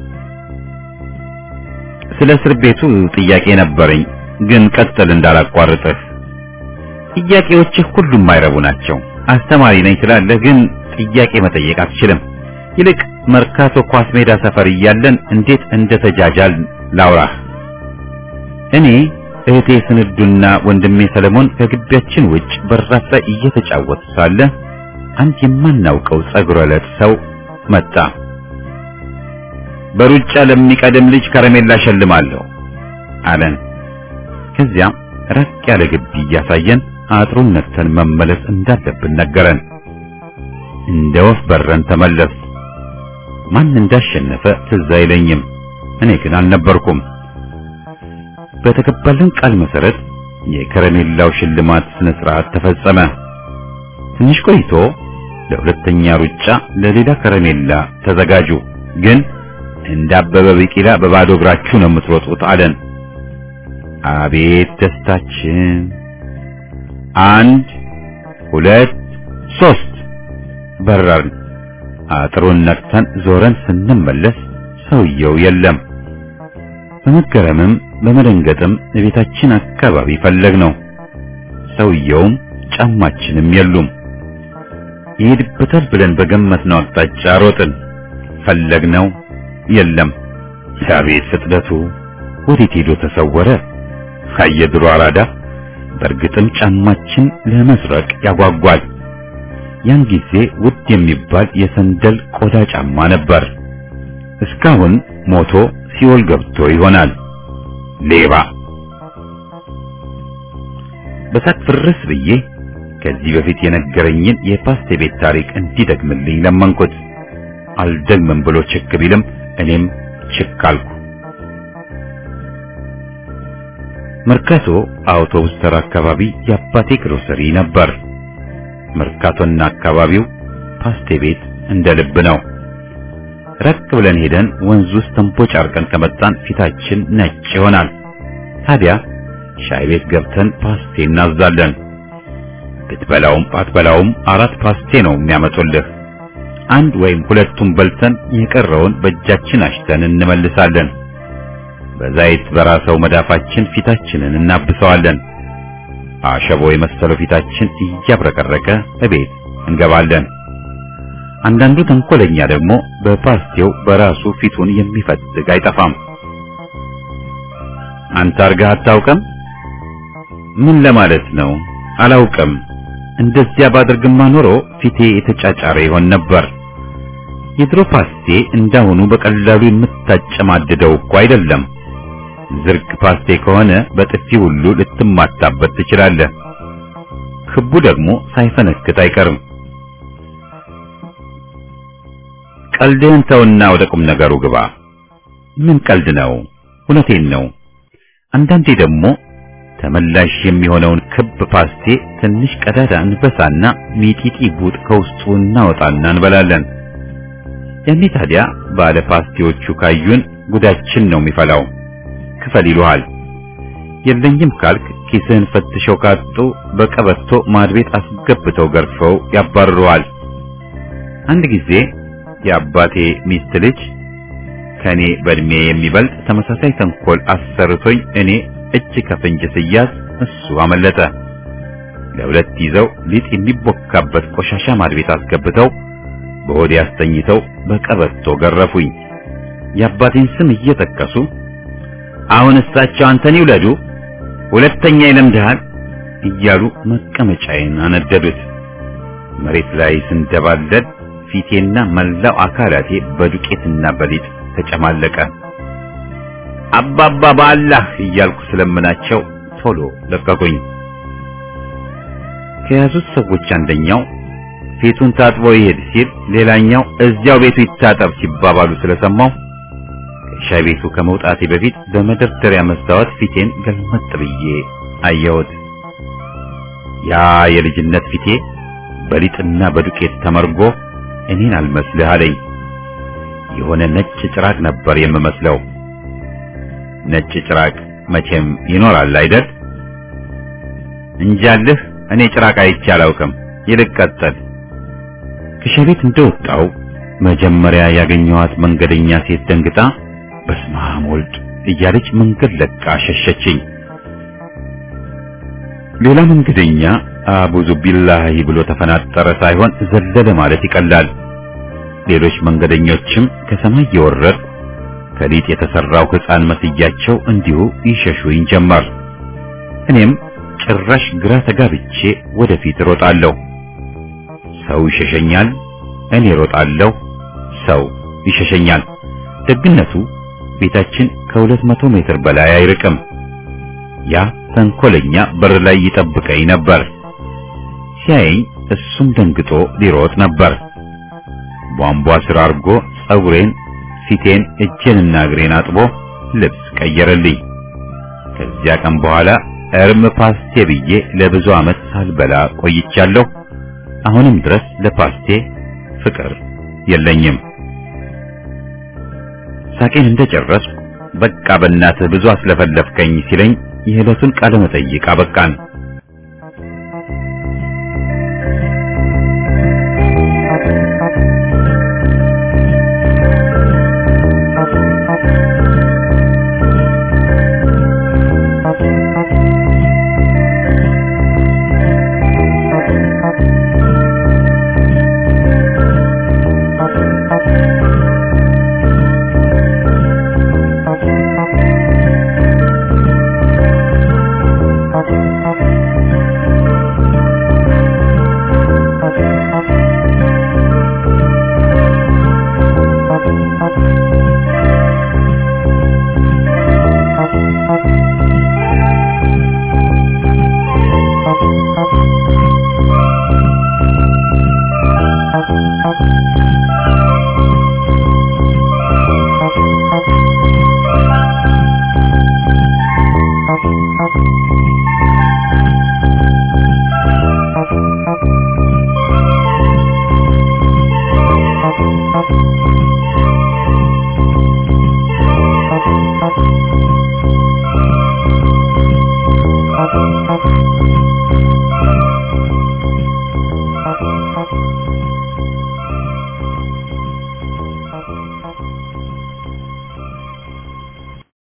ስለ እስር ቤቱ ጥያቄ ነበረኝ፣ ግን ቀጥል እንዳላቋርጥህ። ጥያቄዎችህ ሁሉም አይረቡ ናቸው። አስተማሪ ነኝ ስላለህ ግን ጥያቄ መጠየቅ አትችልም። ይልቅ መርካቶ ኳስ ሜዳ ሰፈር እያለን እንዴት እንደተጃጃል ላውራህ። እኔ እህቴ ስንዱና ወንድሜ ሰለሞን ከግቢያችን ውጭ በራፍ ላይ እየተጫወቱ ሳለ አንድ የማናውቀው ጸጉረ ለጥ ሰው መጣ። በሩጫ ለሚቀድም ልጅ ከረሜላ ሸልማለሁ አለን። ከዚያ ራቅ ያለ ግቢ እያሳየን አጥሩን ነክተን መመለስ እንዳለብን ነገረን። እንደ ወፍ በረን ተመለስ። ማን እንዳሸነፈ ትዝ አይለኝም። እኔ ግን አልነበርኩም። በተቀበልን ቃል መሰረት የከረሜላው ሽልማት ስነ ስርዓት ተፈጸመ። ትንሽ ቆይቶ ለሁለተኛ ሩጫ ለሌላ ከረሜላ ተዘጋጁ፣ ግን እንዳበበ ቢቂላ በባዶ እግራችሁ ነው የምትሮጡት አለን። አቤት ደስታችን! 1 2 3 በረርን። አጥሩን ነክተን ዞረን ስንመለስ ሰውየው የለም። በመገረምም በመደንገጥም ቤታችን አካባቢ ፈለግነው። ሰውየውም ጫማችንም የሉም። ይሄድበታል ብለን በገመትነው አቅጣጫ ሮጥን። ፈለግነው፣ የለም። አቤት ፍጥነቱ! ወዴት ሄዶ ተሰወረ? አየድሮ አራዳ! በእርግጥም ጫማችን ለመስረቅ ያጓጓል። ያን ጊዜ ውድ የሚባል የሰንደል ቆዳ ጫማ ነበር። እስካሁን ሞቶ ሲኦል ገብቶ ይሆናል። ሌባ! በሳቅ ፍርስ ብዬ ከዚህ በፊት የነገረኝን የፓስቴ ቤት ታሪክ እንዲደግምልኝ ለመንኩት። አልደግምም ብሎ ችክ ቢልም እኔም ችክ አልኩ። መርካቶ አውቶቡስ ተራ አካባቢ የአባቴ ግሮሰሪ ነበር። መርካቶና አካባቢው ፓስቴ ቤት እንደ ልብ ነው። ረቅ ብለን ሄደን ወንዝ ውስጥ ተንቦጫርቀን ከመጣን ፊታችን ነጭ ይሆናል። ታዲያ ሻይ ቤት ገብተን ፓስቴ እናዛለን። ብትበላውም ባትበላውም 4 ፓስቴ ነው የሚያመጡልህ። አንድ ወይም ሁለቱን በልተን የቀረውን በእጃችን አሽተን እንመልሳለን። በዛይት በራሰው መዳፋችን ፊታችንን እናብሰዋለን። አሸቦ የመሰለው ፊታችን እያብረቀረቀ እቤት እንገባለን። አንዳንዱ ተንኮለኛ ደግሞ በፓስቴው በራሱ ፊቱን የሚፈትግ አይጠፋም። አንተ አርጋ አታውቅም? ምን ለማለት ነው? አላውቅም። እንደዚያ ባደርግማ ኖሮ ፊቴ የተጫጫረ ይሆን ነበር። የድሮ ፓስቴ እንዳሁኑ በቀላሉ የምታጨማድደው እኮ አይደለም። ዝርግ ፓስቴ ከሆነ በጥፊ ሁሉ ልትማታበት ትችላለህ። ክቡ ደግሞ ሳይፈነክት አይቀርም። ቀልድህን ተውና ወደ ቁም ነገሩ ግባ። ምን ቀልድ ነው? እውነቴን ነው። አንዳንዴ ደግሞ ተመላሽ የሚሆነውን ክብ ፓስቴ ትንሽ ቀዳዳ እንበሳና ሚጢጢ ቡጥ ከውስጡ እናወጣና እንበላለን። ያኔ ታዲያ ባለ ፓስቴዎቹ ካዩን ጉዳችን ነው የሚፈላው። ክፈል ይሉሃል። የለኝም ካልክ ኪስህን ፈትሸው ካጡ በቀበቶ ማድቤት አስገብተው ገርፈው ያባርሩሃል። አንድ ጊዜ የአባቴ ሚስት ልጅ ከኔ በእድሜ የሚበልጥ ተመሳሳይ ተንኮል አሰርቶኝ እኔ እጅ ከፍንጅ ስያዝ እሱ አመለጠ። ለሁለት ይዘው ሊጥ የሚቦካበት ቆሻሻ ማድቤት አስገብተው በሆዴ አስተኝተው በቀበቶ ገረፉኝ። የአባቴን ስም እየጠቀሱ አሁን እሳቸው አንተን ይውለዱ፣ ሁለተኛ ይለምድሃል እያሉ መቀመጫዬን አነደዱት። መሬት ላይ ስንደባለል ፊቴና መላው አካላቴ በዱቄትና በሊጥ ተጨማለቀ። አባባ በአላህ እያልኩ ስለምናቸው ቶሎ ለቀቁኝ። ከያዙት ሰዎች አንደኛው ፊቱን ታጥቦ ይሄድ ሲል፣ ሌላኛው እዚያው ቤቱ ይታጠብ ሲባባሉ ስለሰማው ከሻይ ቤቱ ከመውጣቴ በፊት በመደርደሪያ መስታወት ፊቴን ገልመጥ ብዬ አየሁት። ያ የልጅነት ፊቴ በሊጥና በዱቄት ተመርጎ እኔን አልመስልህ አለኝ። የሆነ ነጭ ጭራቅ ነበር የምመስለው። ነጭ ጭራቅ መቼም ይኖራል አይደል? እንጃልህ እኔ ጭራቅ አይቼ አላውቅም። ይልቅ ቀጥል። ከሻይ ቤት እንደወጣው መጀመሪያ ያገኘኋት መንገደኛ ሴት ደንግጣ በስመ አብ ወልድ እያለች መንገድ ለቃ ሸሸችኝ። ሌላ መንገደኛ አቡዙ ቢላሂ ብሎ ተፈናጠረ ሳይሆን ዘለለ ማለት ይቀላል። ሌሎች መንገደኞችም ከሰማይ የወረድ ከሊጥ የተሰራው ሕፃን መስያቸው እንዲሁ ይሸሹኝ ጀመር። እኔም ጭራሽ ግራ ተጋብቼ ወደፊት ሮጣለሁ። ሰው ይሸሸኛል፣ እኔ ሮጣለሁ፣ ሰው ይሸሸኛል። ደግነቱ ቤታችን ከ200 ሜትር በላይ አይርቅም። ያ ተንኮለኛ በር ላይ ይጠብቀኝ ነበር። ሲያየኝ እሱም ደንግጦ ሊሮጥ ነበር። ቧንቧ ስር አርጎ ጸጉሬን፣ ፊቴን፣ እጄንና እግሬን አጥቦ ልብስ ቀየረልኝ። ከዚያ ቀን በኋላ እርም ፓስቴ ብዬ ለብዙ ዓመት ሳልበላ ቆይቻለሁ። አሁንም ድረስ ለፓስቴ ፍቅር የለኝም። ሳቄን እንደጨረስኩ በቃ በእናትህ ብዙ አስለፈለፍከኝ ሲለኝ የዕለቱን ቃለ መጠይቅ አበቃን። Thank you.